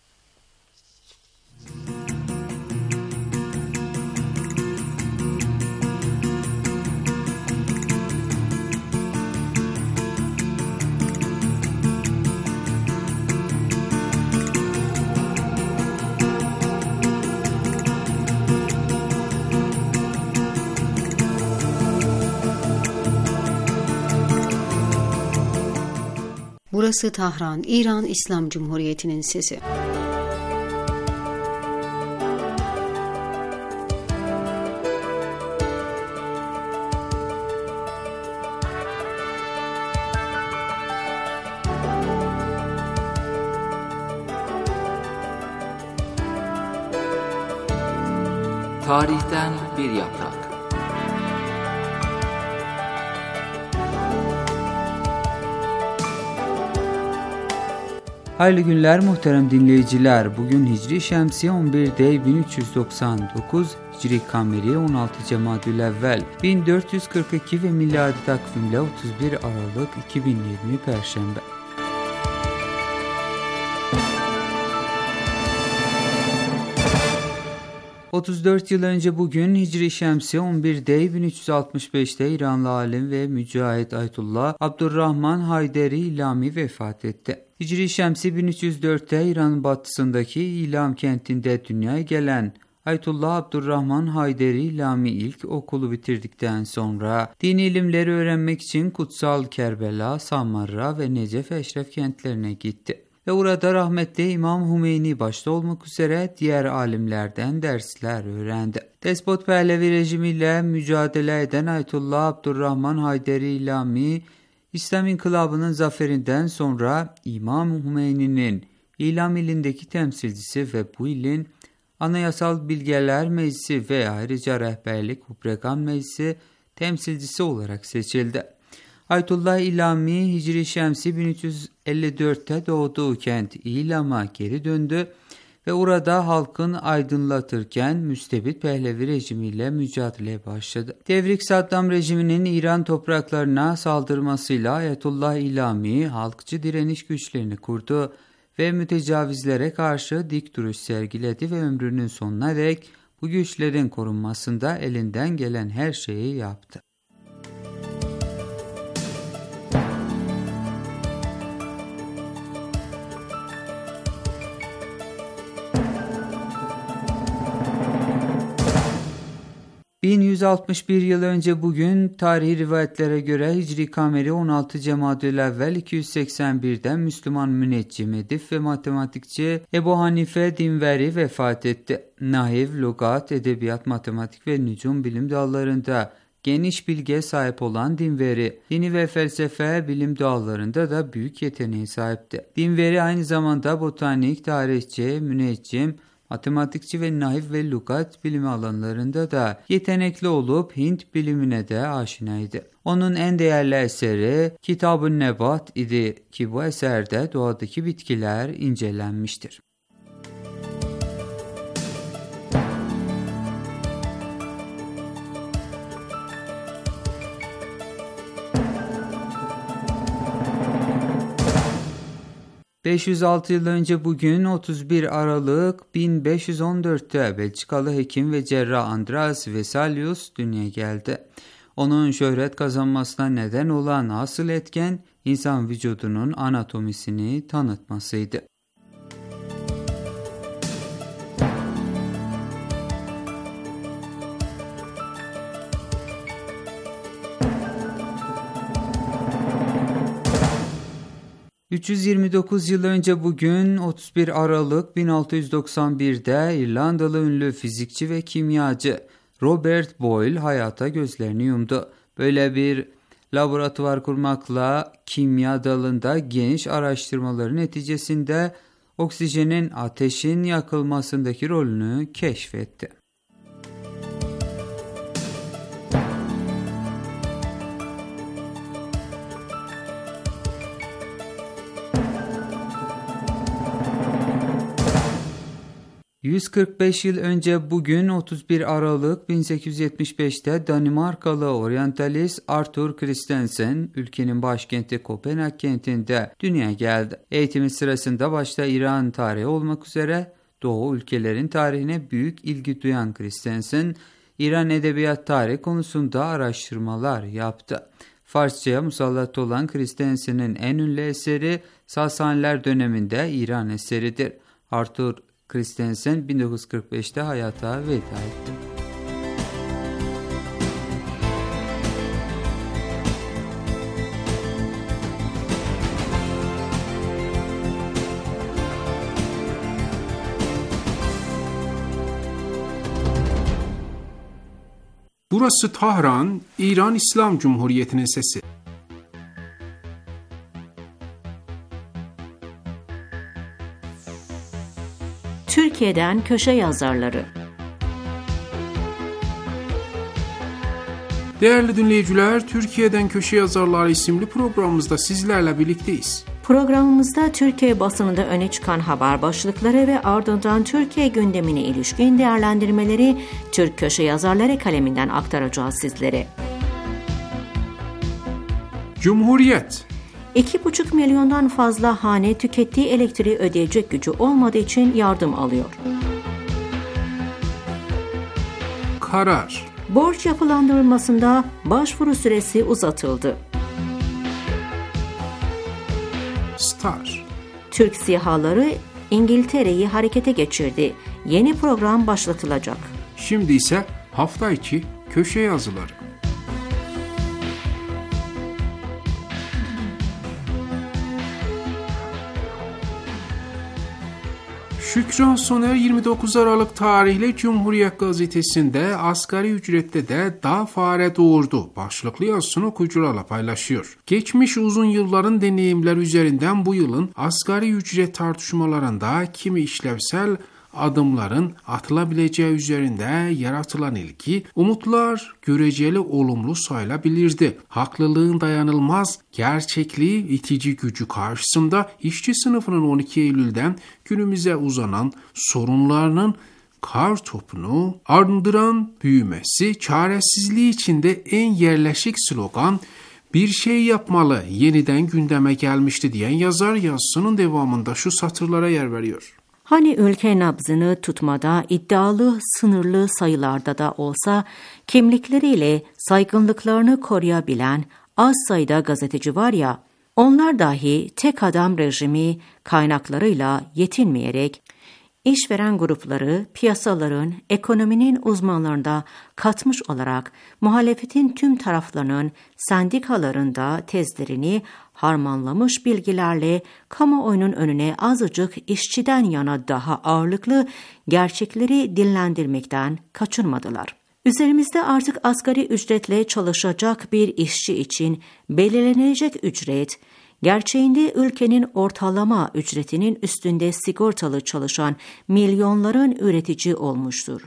Burası Tahran, İran İslam Cumhuriyeti'nin sesi. Tarihten bir yaprak. Hayırlı günler muhterem dinleyiciler. Bugün Hicri Şemsiye on bir Dey bin üç yüz doksan dokuz, Hicri Kameri on altı Cemadülevvel bin dört yüz kırk iki ve miladi takvimle otuz bir Aralık iki bin yirmi Perşembe. otuz dört yıl önce bugün Hicri Şemsiye on bir Dey bin üç yüz altmış beşte İranlı alim ve mücahit Ayetullah Abdurrahman Hayderi İlami vefat etti. Hicri Şemsi bin üç yüz dörtte İran'ın batısındaki İlam kentinde dünyaya gelen Ayetullah Abdurrahman Hayderi İlami ilk okulu bitirdikten sonra dini ilimleri öğrenmek için Kutsal Kerbela, Samarra ve Necef Eşref kentlerine gitti. Ve orada rahmetli İmam Hümeyni başta olmak üzere diğer alimlerden dersler öğrendi. Despot Pehlevi rejimiyle mücadele eden Ayetullah Abdurrahman Hayderi İlami, İslam İnkılabı'nın zaferinden sonra İmam Hümeyni'nin İlam ilindeki temsilcisi ve bu ilin Anayasal Bilgeler Meclisi ve ayrıca Rehberlik Hubregan Meclisi temsilcisi olarak seçildi. Ayetullah İlami Hicri Şemsi bin üç yüz elli dörtte doğduğu kent İlam'a geri döndü ve orada halkın aydınlatırken müstebit Pehlevi rejimiyle mücadeleye başladı. Devrik Saddam rejiminin İran topraklarına saldırmasıyla Ayetullah İlami halkçı direniş güçlerini kurdu ve mütecavizlere karşı dik duruş sergiledi ve ömrünün sonuna dek bu güçlerin korunmasında elinden gelen her şeyi yaptı. bin yüz altmış bir yıl önce bugün tarihi rivayetlere göre Hicri Kameri on altı Cemadülevvel iki yüz seksen bir'den Müslüman müneccim, edip ve matematikçi Ebu Hanife Dinveri vefat etti. Nahiv, lügat, edebiyat, matematik ve nücum bilim dallarında geniş bilgiye sahip olan Dinveri, dini ve felsefe bilim dallarında da büyük yeteneğe sahipti. Dinveri aynı zamanda botanik, tarihçi, müneccim, matematikçi ve nahiv ve lügat bilimi alanlarında da yetenekli olup Hint bilimine de aşinaydı. Onun en değerli eseri Kitab-ı Nebat idi ki bu eserde doğadaki bitkiler incelenmiştir. beş yüz altı yıl önce bugün otuz bir Aralık bin beş yüz on dörtte Belçikalı hekim ve cerrah Andreas Vesalius dünyaya geldi. Onun şöhret kazanmasına neden olan asıl etken insan vücudunun anatomisini tanıtmasıydı. üç yüz yirmi dokuz yıl önce bugün otuz bir Aralık bin altı yüz doksan bir'de İrlandalı ünlü fizikçi ve kimyacı Robert Boyle hayata gözlerini yumdu. Böyle bir laboratuvar kurmakla kimya dalında geniş araştırmaların neticesinde oksijenin ateşin yakılmasındaki rolünü keşfetti. yüz kırk beş yıl önce bugün otuz bir Aralık bin sekiz yüz yetmiş beş'te Danimarkalı oryantalist Arthur Christensen ülkenin başkenti Kopenhag kentinde dünyaya geldi. Eğitimi sırasında başta İran tarihi olmak üzere Doğu ülkelerin tarihine büyük ilgi duyan Christensen, İran edebiyat tarihi konusunda araştırmalar yaptı. Farsça'ya musallat olan Christensen'in en ünlü eseri Sasaniler döneminde İran eseridir. Arthur Christensen bin dokuz yüz kırk beş'te hayata veda etti. Burası Tahran, İran İslam Cumhuriyeti'nin sesi. Türkiye'den köşe yazarları. Değerli dinleyiciler, Türkiye'den Köşe Yazarları isimli programımızda sizlerle birlikteyiz. Programımızda Türkiye basınında öne çıkan haber başlıkları ve ardından Türkiye gündemine ilişkin değerlendirmeleri Türk Köşe Yazarları kaleminden aktaracağız sizlere. Cumhuriyet. iki buçuk milyondan fazla hane tükettiği elektriği ödeyecek gücü olmadığı için yardım alıyor. Karar. Borç yapılandırılmasında başvuru süresi uzatıldı. Star. Türk SİHA'ları İngiltere'yi harekete geçirdi. Yeni program başlatılacak. Şimdi ise hafta içi köşe yazıları. Şükran Soner yirmi dokuz Aralık tarihli Cumhuriyet Gazetesi'nde asgari ücrette de daha fare doğurdu başlıklı yazısını okuyucularla paylaşıyor. Geçmiş uzun yılların deneyimler üzerinden bu yılın asgari ücret tartışmalarında kimi işlevsel adımların atılabileceği üzerinde yaratılan ilgi, umutlar göreceli olumlu sayılabilirdi. Haklılığın dayanılmaz gerçekliği itici gücü karşısında işçi sınıfının on iki Eylül'den günümüze uzanan sorunlarının kar topunu arındıran büyümesi, çaresizliği içinde en yerleşik slogan "Bir şey yapmalı" yeniden gündeme gelmişti diyen yazar yazısının devamında şu satırlara yer veriyor. Hani ülke nabzını tutmada iddialı sınırlı sayılarda da olsa kimlikleriyle saygınlıklarını koruyabilen az sayıda gazeteci var ya, onlar dahi tek adam rejimi kaynaklarıyla yetinmeyerek işveren grupları piyasaların, ekonominin uzmanlarında katmış olarak muhalefetin tüm taraflarının sendikalarında tezlerini harmanlamış bilgilerle kamuoyunun önüne azıcık işçiden yana daha ağırlıklı gerçekleri dillendirmekten kaçınmadılar. Üzerimizde artık asgari ücretle çalışacak bir işçi için belirlenecek ücret, gerçeğinde ülkenin ortalama ücretinin üstünde sigortalı çalışan milyonların üretici olmuştur.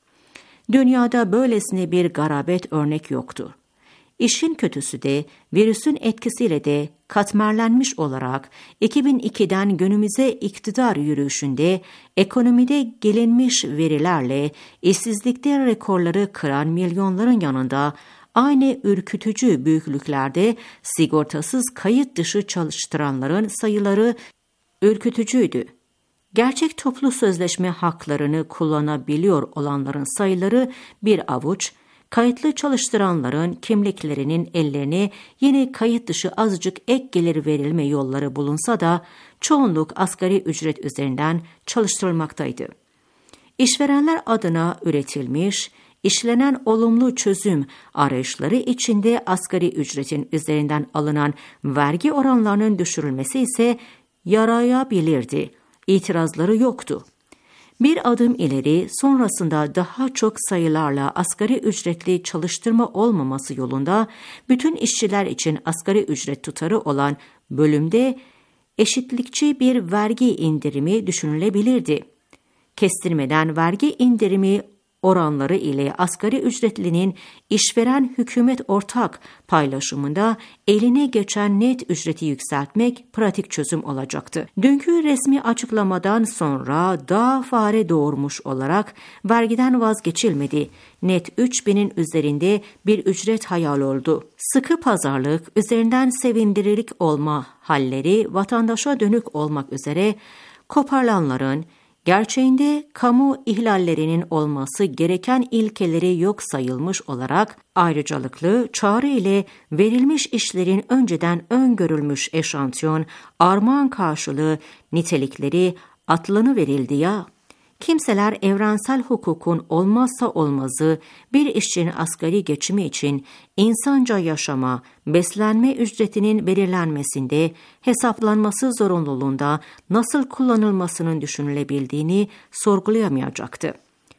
Dünyada böylesine bir garabet örnek yoktur. İşin kötüsü de virüsün etkisiyle de katmerlenmiş olarak iki bin ikiden günümüze iktidar yürüyüşünde ekonomide gelinmiş verilerle işsizlikte rekorları kıran milyonların yanında aynı ürkütücü büyüklüklerde sigortasız kayıt dışı çalıştıranların sayıları ürkütücüydü. Gerçek toplu sözleşme haklarını kullanabiliyor olanların sayıları bir avuç, kayıtlı çalıştıranların kimliklerinin ellerine yine kayıt dışı azıcık ek gelir verilme yolları bulunsa da çoğunluk asgari ücret üzerinden çalıştırılmaktaydı. İşverenler adına üretilmiş, işlenen olumlu çözüm arayışları içinde asgari ücretin üzerinden alınan vergi oranlarının düşürülmesi ise yarayabilirdi. İtirazları yoktu. Bir adım ileri, sonrasında daha çok sayılarla asgari ücretli çalıştırma olmaması yolunda bütün işçiler için asgari ücret tutarı olan bölümde eşitlikçi bir vergi indirimi düşünülebilirdi. Kestirmeden vergi indirimi oranları ile asgari ücretlinin işveren hükümet ortak paylaşımında eline geçen net ücreti yükseltmek pratik çözüm olacaktı. Dünkü resmi açıklamadan sonra daha fare doğurmuş olarak vergiden vazgeçilmedi. Net üç binin üzerinde bir ücret hayal oldu. Sıkı pazarlık, üzerinden sevindirilik olma halleri vatandaşa dönük olmak üzere koparılanların, gerçeğinde kamu ihlallerinin olması gereken ilkeleri yok sayılmış olarak ayrıcalıklı çağrı ile verilmiş işlerin önceden öngörülmüş eşantiyon, armağan karşılığı nitelikleri atlanıverildi ya. Kimseler evrensel hukukun olmazsa olmazı bir işçinin asgari geçimi için insanca yaşama, beslenme ücretinin belirlenmesinde, hesaplanması zorunluluğunda nasıl kullanılmasının düşünülebildiğini sorgulayamayacaktı.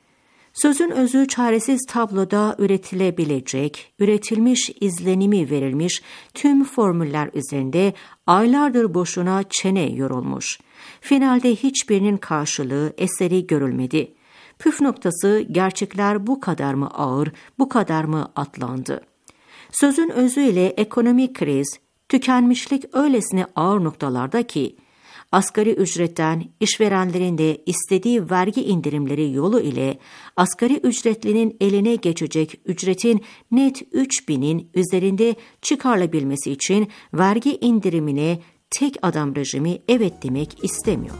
Sözün özü çaresiz tabloda üretilebilecek, üretilmiş izlenimi verilmiş tüm formüller üzerinde aylardır boşuna çene yorulmuş. Finalde hiçbirinin karşılığı, eseri görülmedi. Püf noktası gerçekler bu kadar mı ağır, bu kadar mı atlandı? Sözün özüyle ekonomik kriz, tükenmişlik öylesine ağır noktalarda ki, asgari ücretten işverenlerin de istediği vergi indirimleri yolu ile asgari ücretlinin eline geçecek ücretin net üç binin üzerinde çıkarılabilmesi için vergi indirimine tek adam rejimi evet demek istemiyor.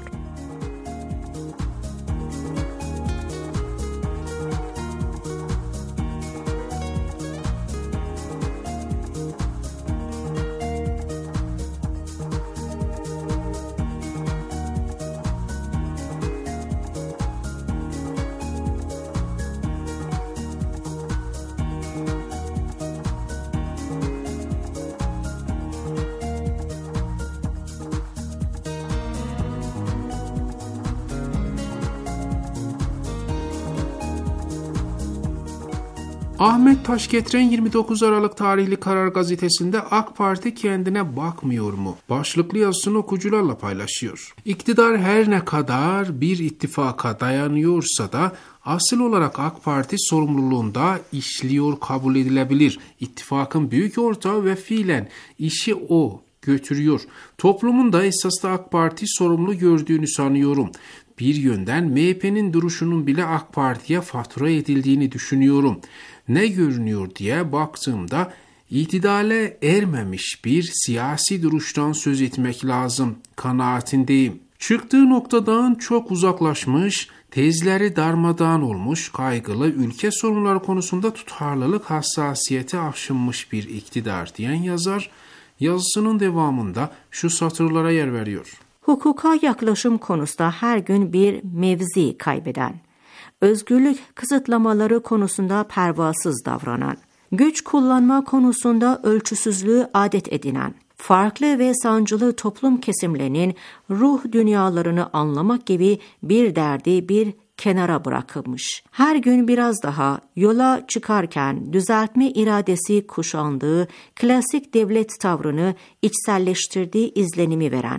Ahmet Taş getiren yirmi dokuz Aralık tarihli Karar Gazetesi'nde AK Parti kendine bakmıyor mu başlıklı yazısını okuyucularla paylaşıyor. İktidar her ne kadar bir ittifaka dayanıyorsa da asıl olarak AK Parti sorumluluğunda işliyor kabul edilebilir. İttifakın büyük ortağı ve fiilen işi o götürüyor. Toplumun da esas da AK Parti sorumlu gördüğünü sanıyorum. Bir yönden M H P'nin duruşunun bile AK Parti'ye fatura edildiğini düşünüyorum. Ne görünüyor diye baktığımda itidale ermemiş bir siyasi duruştan söz etmek lazım kanaatindeyim. Çıktığı noktadan çok uzaklaşmış, tezleri darmadağın olmuş, kaygılı, ülke sorunları konusunda tutarlılık hassasiyeti aşınmış bir iktidar diyen yazar, yazısının devamında şu satırlara yer veriyor. Hukuka yaklaşım konusunda her gün bir mevzi kaybeden, özgürlük kısıtlamaları konusunda pervasız davranan, güç kullanma konusunda ölçüsüzlüğü adet edinen, farklı ve sancılı toplum kesimlerinin ruh dünyalarını anlamak gibi bir derdi bir kenara bırakılmış. Her gün biraz daha yola çıkarken düzeltme iradesi kuşandığı klasik devlet tavrını içselleştirdiği izlenimi veren,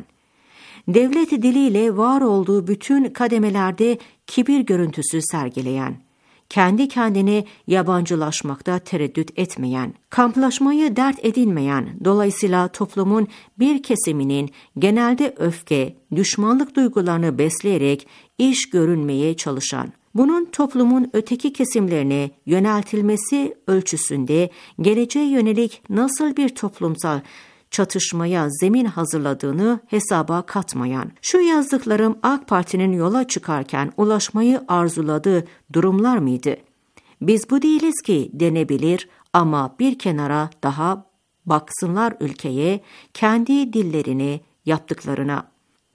devlet diliyle var olduğu bütün kademelerde kibir görüntüsü sergileyen, kendi kendine yabancılaşmakta tereddüt etmeyen, kamplaşmayı dert edinmeyen, dolayısıyla toplumun bir kesiminin genelde öfke, düşmanlık duygularını besleyerek iş görünmeye çalışan, bunun toplumun öteki kesimlerine yöneltilmesi ölçüsünde geleceğe yönelik nasıl bir toplumsal çatışmaya zemin hazırladığını hesaba katmayan, şu yazdıklarım AK Parti'nin yola çıkarken ulaşmayı arzuladığı durumlar mıydı? Biz bu değiliz ki denebilir ama bir kenara daha baksınlar ülkeye, kendi dillerine, yaptıklarına.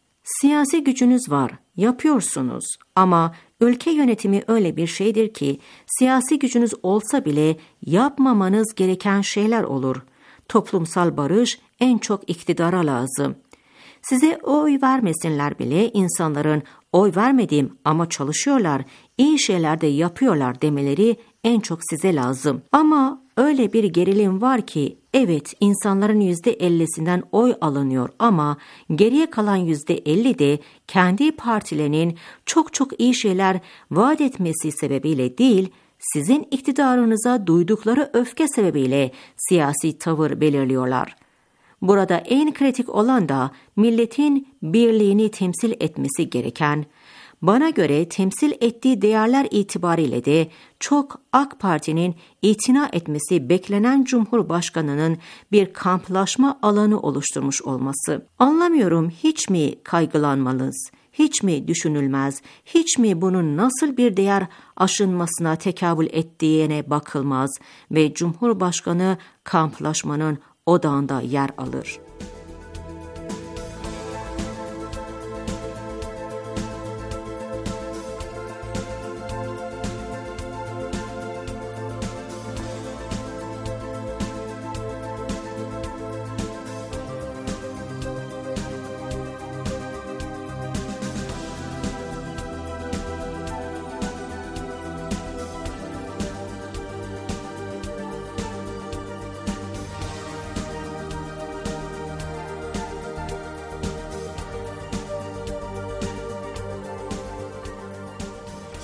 Siyasi gücünüz var, yapıyorsunuz ama ülke yönetimi öyle bir şeydir ki siyasi gücünüz olsa bile yapmamanız gereken şeyler olur. Toplumsal barış en çok iktidara lazım. Size oy vermesinler bile insanların oy vermedim ama çalışıyorlar, iyi şeyler de yapıyorlar demeleri en çok size lazım. Ama öyle bir gerilim var ki evet insanların yüzde ellisinden oy alınıyor ama geriye kalan yüzde elli de kendi partilerinin çok çok iyi şeyler vaat etmesi sebebiyle değil, sizin iktidarınıza duydukları öfke sebebiyle siyasi tavır belirliyorlar. Burada en kritik olan da milletin birliğini temsil etmesi gereken, bana göre temsil ettiği değerler itibariyle de çok AK Parti'nin itina etmesi beklenen Cumhurbaşkanı'nın bir kamplaşma alanı oluşturmuş olması. Anlamıyorum, hiç mi kaygılanmalıyız? Hiç mi düşünülmez, hiç mi bunun nasıl bir değer aşınmasına tekabül ettiğine bakılmaz ve Cumhurbaşkanı kamplaşmanın odağında yer alır.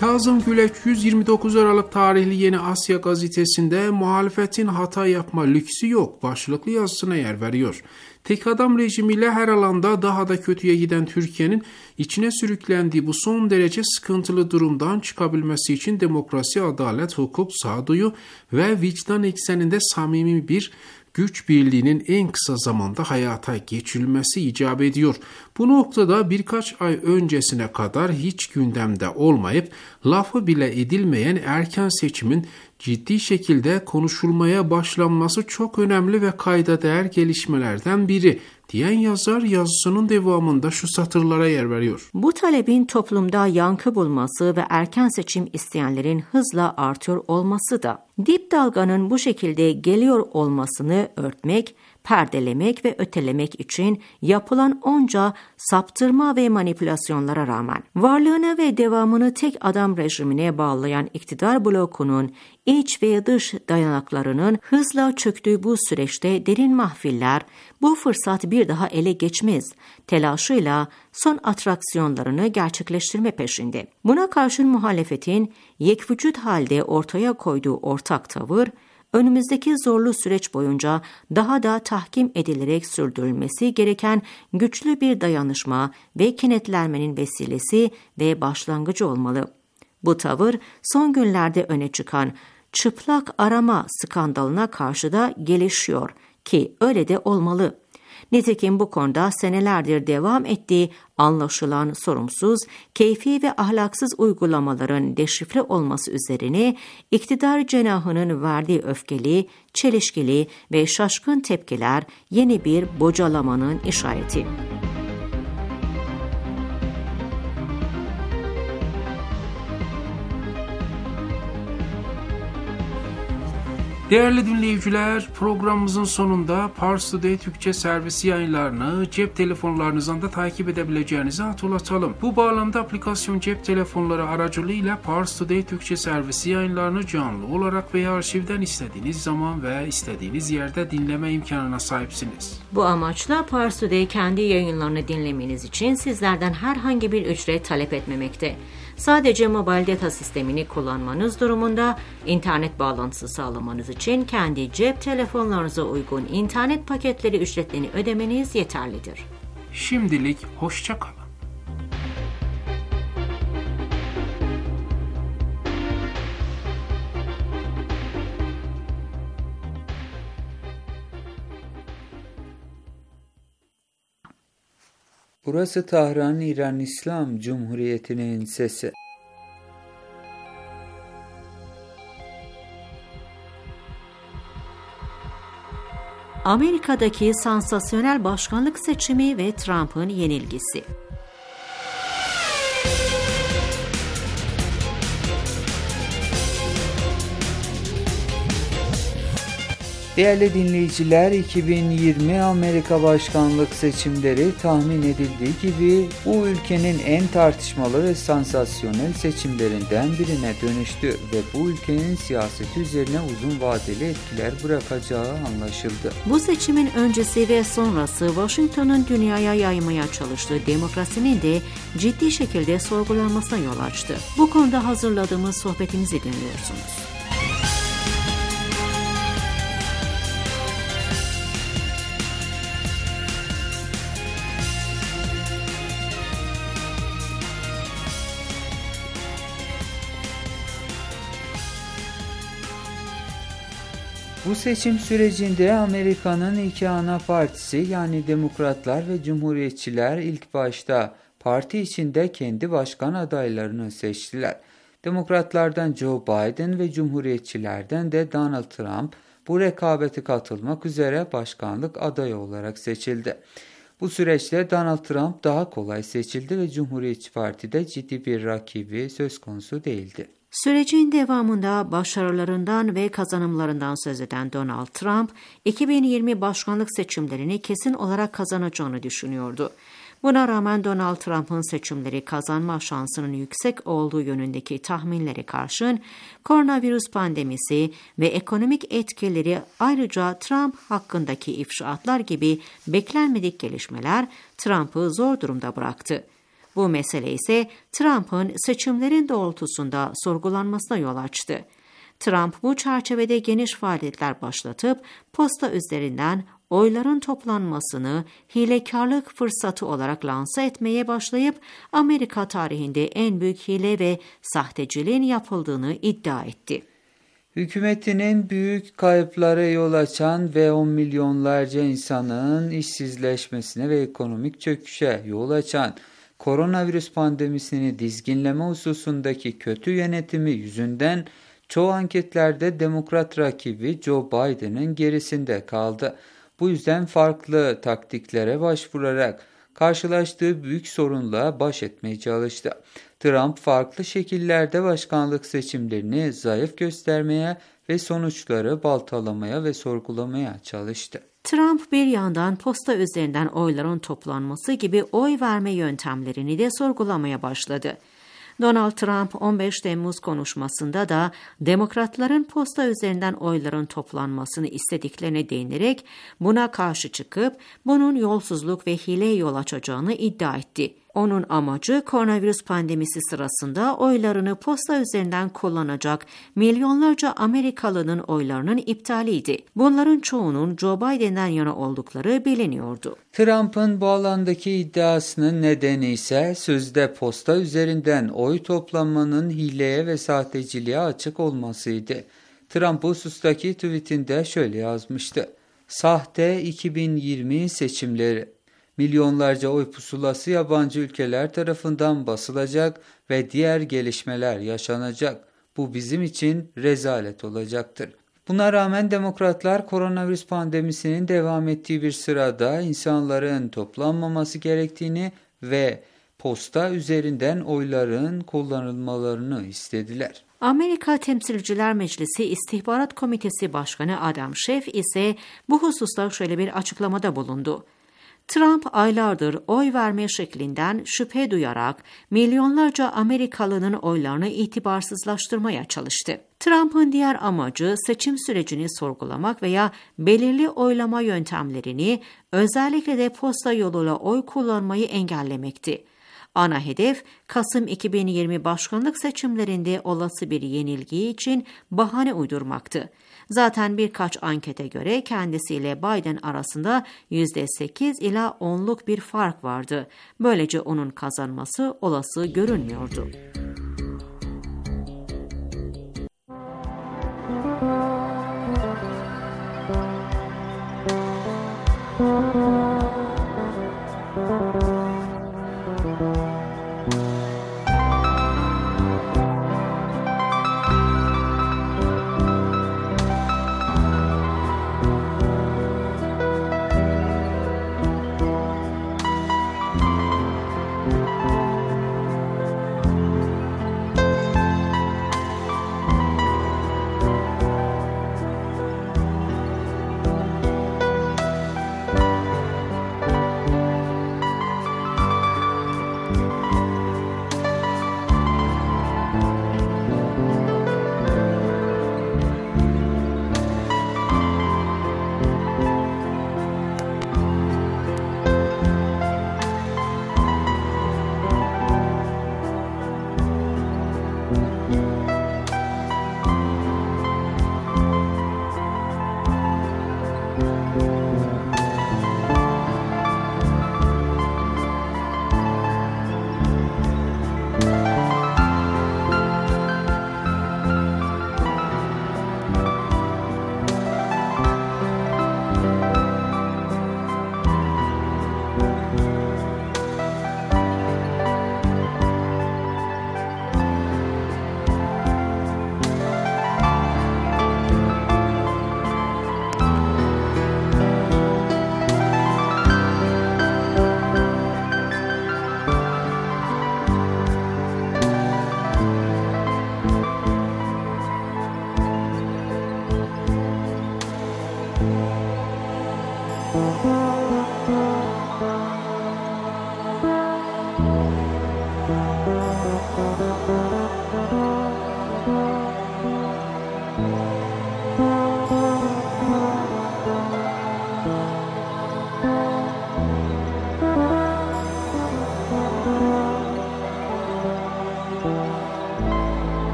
Kazım Gülek yüz yirmi dokuz Aralık tarihli Yeni Asya gazetesinde muhalefetin hata yapma lüksü yok başlıklı yazısına yer veriyor. Tek adam rejimiyle her alanda daha da kötüye giden Türkiye'nin içine sürüklendiği bu son derece sıkıntılı durumdan çıkabilmesi için demokrasi, adalet, hukuk, sağduyu ve vicdan ekseninde samimi bir güç birliğinin en kısa zamanda hayata geçirilmesi icap ediyor. Bu noktada birkaç ay öncesine kadar hiç gündemde olmayıp lafı bile edilmeyen erken seçimin ciddi şekilde konuşulmaya başlanması çok önemli ve kayda değer gelişmelerden biri diyen yazar yazısının devamında şu satırlara yer veriyor. Bu talebin toplumda yankı bulması ve erken seçim isteyenlerin hızla artıyor olması da dip dalganın bu şekilde geliyor olmasını örtmek, perdelemek ve ötelemek için yapılan onca saptırma ve manipülasyonlara rağmen varlığını ve devamını tek adam rejimine bağlayan iktidar blokunun iç ve dış dayanaklarının hızla çöktüğü bu süreçte derin mahfiller bu fırsat bir daha ele geçmez telaşıyla son atraksiyonlarını gerçekleştirme peşinde. Buna karşın muhalefetin yekvücut halde ortaya koyduğu ortak tavır, önümüzdeki zorlu süreç boyunca daha da tahkim edilerek sürdürülmesi gereken güçlü bir dayanışma ve kenetlenmenin vesilesi ve başlangıcı olmalı. Bu tavır son günlerde öne çıkan çıplak arama skandalına karşı da gelişiyor ki öyle de olmalı. Nitekim bu konuda senelerdir devam ettiği anlaşılan sorumsuz, keyfi ve ahlaksız uygulamaların deşifre olması üzerine iktidar cenahının verdiği öfkeli, çelişkili ve şaşkın tepkiler yeni bir bocalamanın işareti. Değerli dinleyiciler, programımızın sonunda Pars Today Türkçe servisi yayınlarını cep telefonlarınızdan da takip edebileceğinizi hatırlatalım. Bu bağlamda aplikasyon cep telefonları aracılığıyla Pars Today Türkçe servisi yayınlarını canlı olarak veya arşivden istediğiniz zaman ve istediğiniz yerde dinleme imkanına sahipsiniz. Bu amaçla Pars Today kendi yayınlarını dinlemeniz için sizlerden herhangi bir ücret talep etmemekte. Sadece mobil data sistemini kullanmanız durumunda internet bağlantısı sağlamanız için kendi cep telefonlarınıza uygun internet paketleri ücretlerini ödemeniz yeterlidir. Şimdilik hoşça kalın. Burası Tahran, İran İslam Cumhuriyeti'nin sesi. Amerika'daki sansasyonel başkanlık seçimi ve Trump'ın yenilgisi. Değerli dinleyiciler, iki bin yirmi Amerika başkanlık seçimleri tahmin edildiği gibi bu ülkenin en tartışmalı ve sansasyonel seçimlerinden birine dönüştü ve bu ülkenin siyaseti üzerine uzun vadeli etkiler bırakacağı anlaşıldı. Bu seçimin öncesi ve sonrası Washington'un dünyaya yaymaya çalıştığı demokrasinin de ciddi şekilde sorgulanmasına yol açtı. Bu konuda hazırladığımız sohbetimizi dinliyorsunuz. Bu seçim sürecinde Amerika'nın iki ana partisi yani Demokratlar ve Cumhuriyetçiler ilk başta parti içinde kendi başkan adaylarını seçtiler. Demokratlardan Joe Biden ve Cumhuriyetçilerden de Donald Trump bu rekabete katılmak üzere başkanlık adayı olarak seçildi. Bu süreçte Donald Trump daha kolay seçildi ve Cumhuriyetçi Parti'de ciddi bir rakibi söz konusu değildi. Sürecin devamında başarılarından ve kazanımlarından söz eden Donald Trump, iki bin yirmi başkanlık seçimlerini kesin olarak kazanacağını düşünüyordu. Buna rağmen Donald Trump'ın seçimleri kazanma şansının yüksek olduğu yönündeki tahminlere karşın koronavirüs pandemisi ve ekonomik etkileri ayrıca Trump hakkındaki ifşaatlar gibi beklenmedik gelişmeler Trump'ı zor durumda bıraktı. Bu mesele ise Trump'ın seçimlerin doğrultusunda sorgulanmasına yol açtı. Trump bu çerçevede geniş faaliyetler başlatıp posta üzerinden oyların toplanmasını hilekarlık fırsatı olarak lanse etmeye başlayıp Amerika tarihinde en büyük hile ve sahteciliğin yapıldığını iddia etti. Hükümetinin büyük kayıplara yol açan ve on milyonlarca insanın işsizleşmesine ve ekonomik çöküşe yol açan koronavirüs pandemisini dizginleme hususundaki kötü yönetimi yüzünden çoğu anketlerde Demokrat rakibi Joe Biden'ın gerisinde kaldı. Bu yüzden farklı taktiklere başvurarak karşılaştığı büyük sorunla baş etmeye çalıştı. Trump farklı şekillerde başkanlık seçimlerini zayıf göstermeye ve sonuçları baltalamaya ve sorgulamaya çalıştı. Trump bir yandan posta üzerinden oyların toplanması gibi oy verme yöntemlerini de sorgulamaya başladı. Donald Trump on beş Temmuz konuşmasında da demokratların posta üzerinden oyların toplanmasını istediklerine değinerek buna karşı çıkıp bunun yolsuzluk ve hileye yol açacağını iddia etti. Onun amacı koronavirüs pandemisi sırasında oylarını posta üzerinden kullanacak milyonlarca Amerikalının oylarının iptaliydi. Bunların çoğunun Joe Biden'den yana oldukları biliniyordu. Trump'ın bu alandaki iddiasının nedeni ise sözde posta üzerinden oy toplanmanın hileye ve sahteciliğe açık olmasıydı. Trump bu husustaki tweetinde şöyle yazmıştı: "Sahte iki bin yirmi seçimleri. Milyonlarca oy pusulası yabancı ülkeler tarafından basılacak ve diğer gelişmeler yaşanacak. Bu bizim için rezalet olacaktır." Buna rağmen demokratlar koronavirüs pandemisinin devam ettiği bir sırada insanların toplanmaması gerektiğini ve posta üzerinden oyların kullanılmalarını istediler. Amerika Temsilciler Meclisi İstihbarat Komitesi Başkanı Adam Schiff ise bu hususta şöyle bir açıklamada bulundu. Trump aylardır oy verme şeklinden şüphe duyarak milyonlarca Amerikalının oylarını itibarsızlaştırmaya çalıştı. Trump'ın diğer amacı seçim sürecini sorgulamak veya belirli oylama yöntemlerini, özellikle de posta yoluyla oy kullanmayı engellemekti. Ana hedef Kasım iki bin yirmi başkanlık seçimlerinde olası bir yenilgi için bahane uydurmaktı. Zaten birkaç ankete göre kendisiyle Biden arasında yüzde sekiz ila onluk bir fark vardı. Böylece onun kazanması olası görünmüyordu.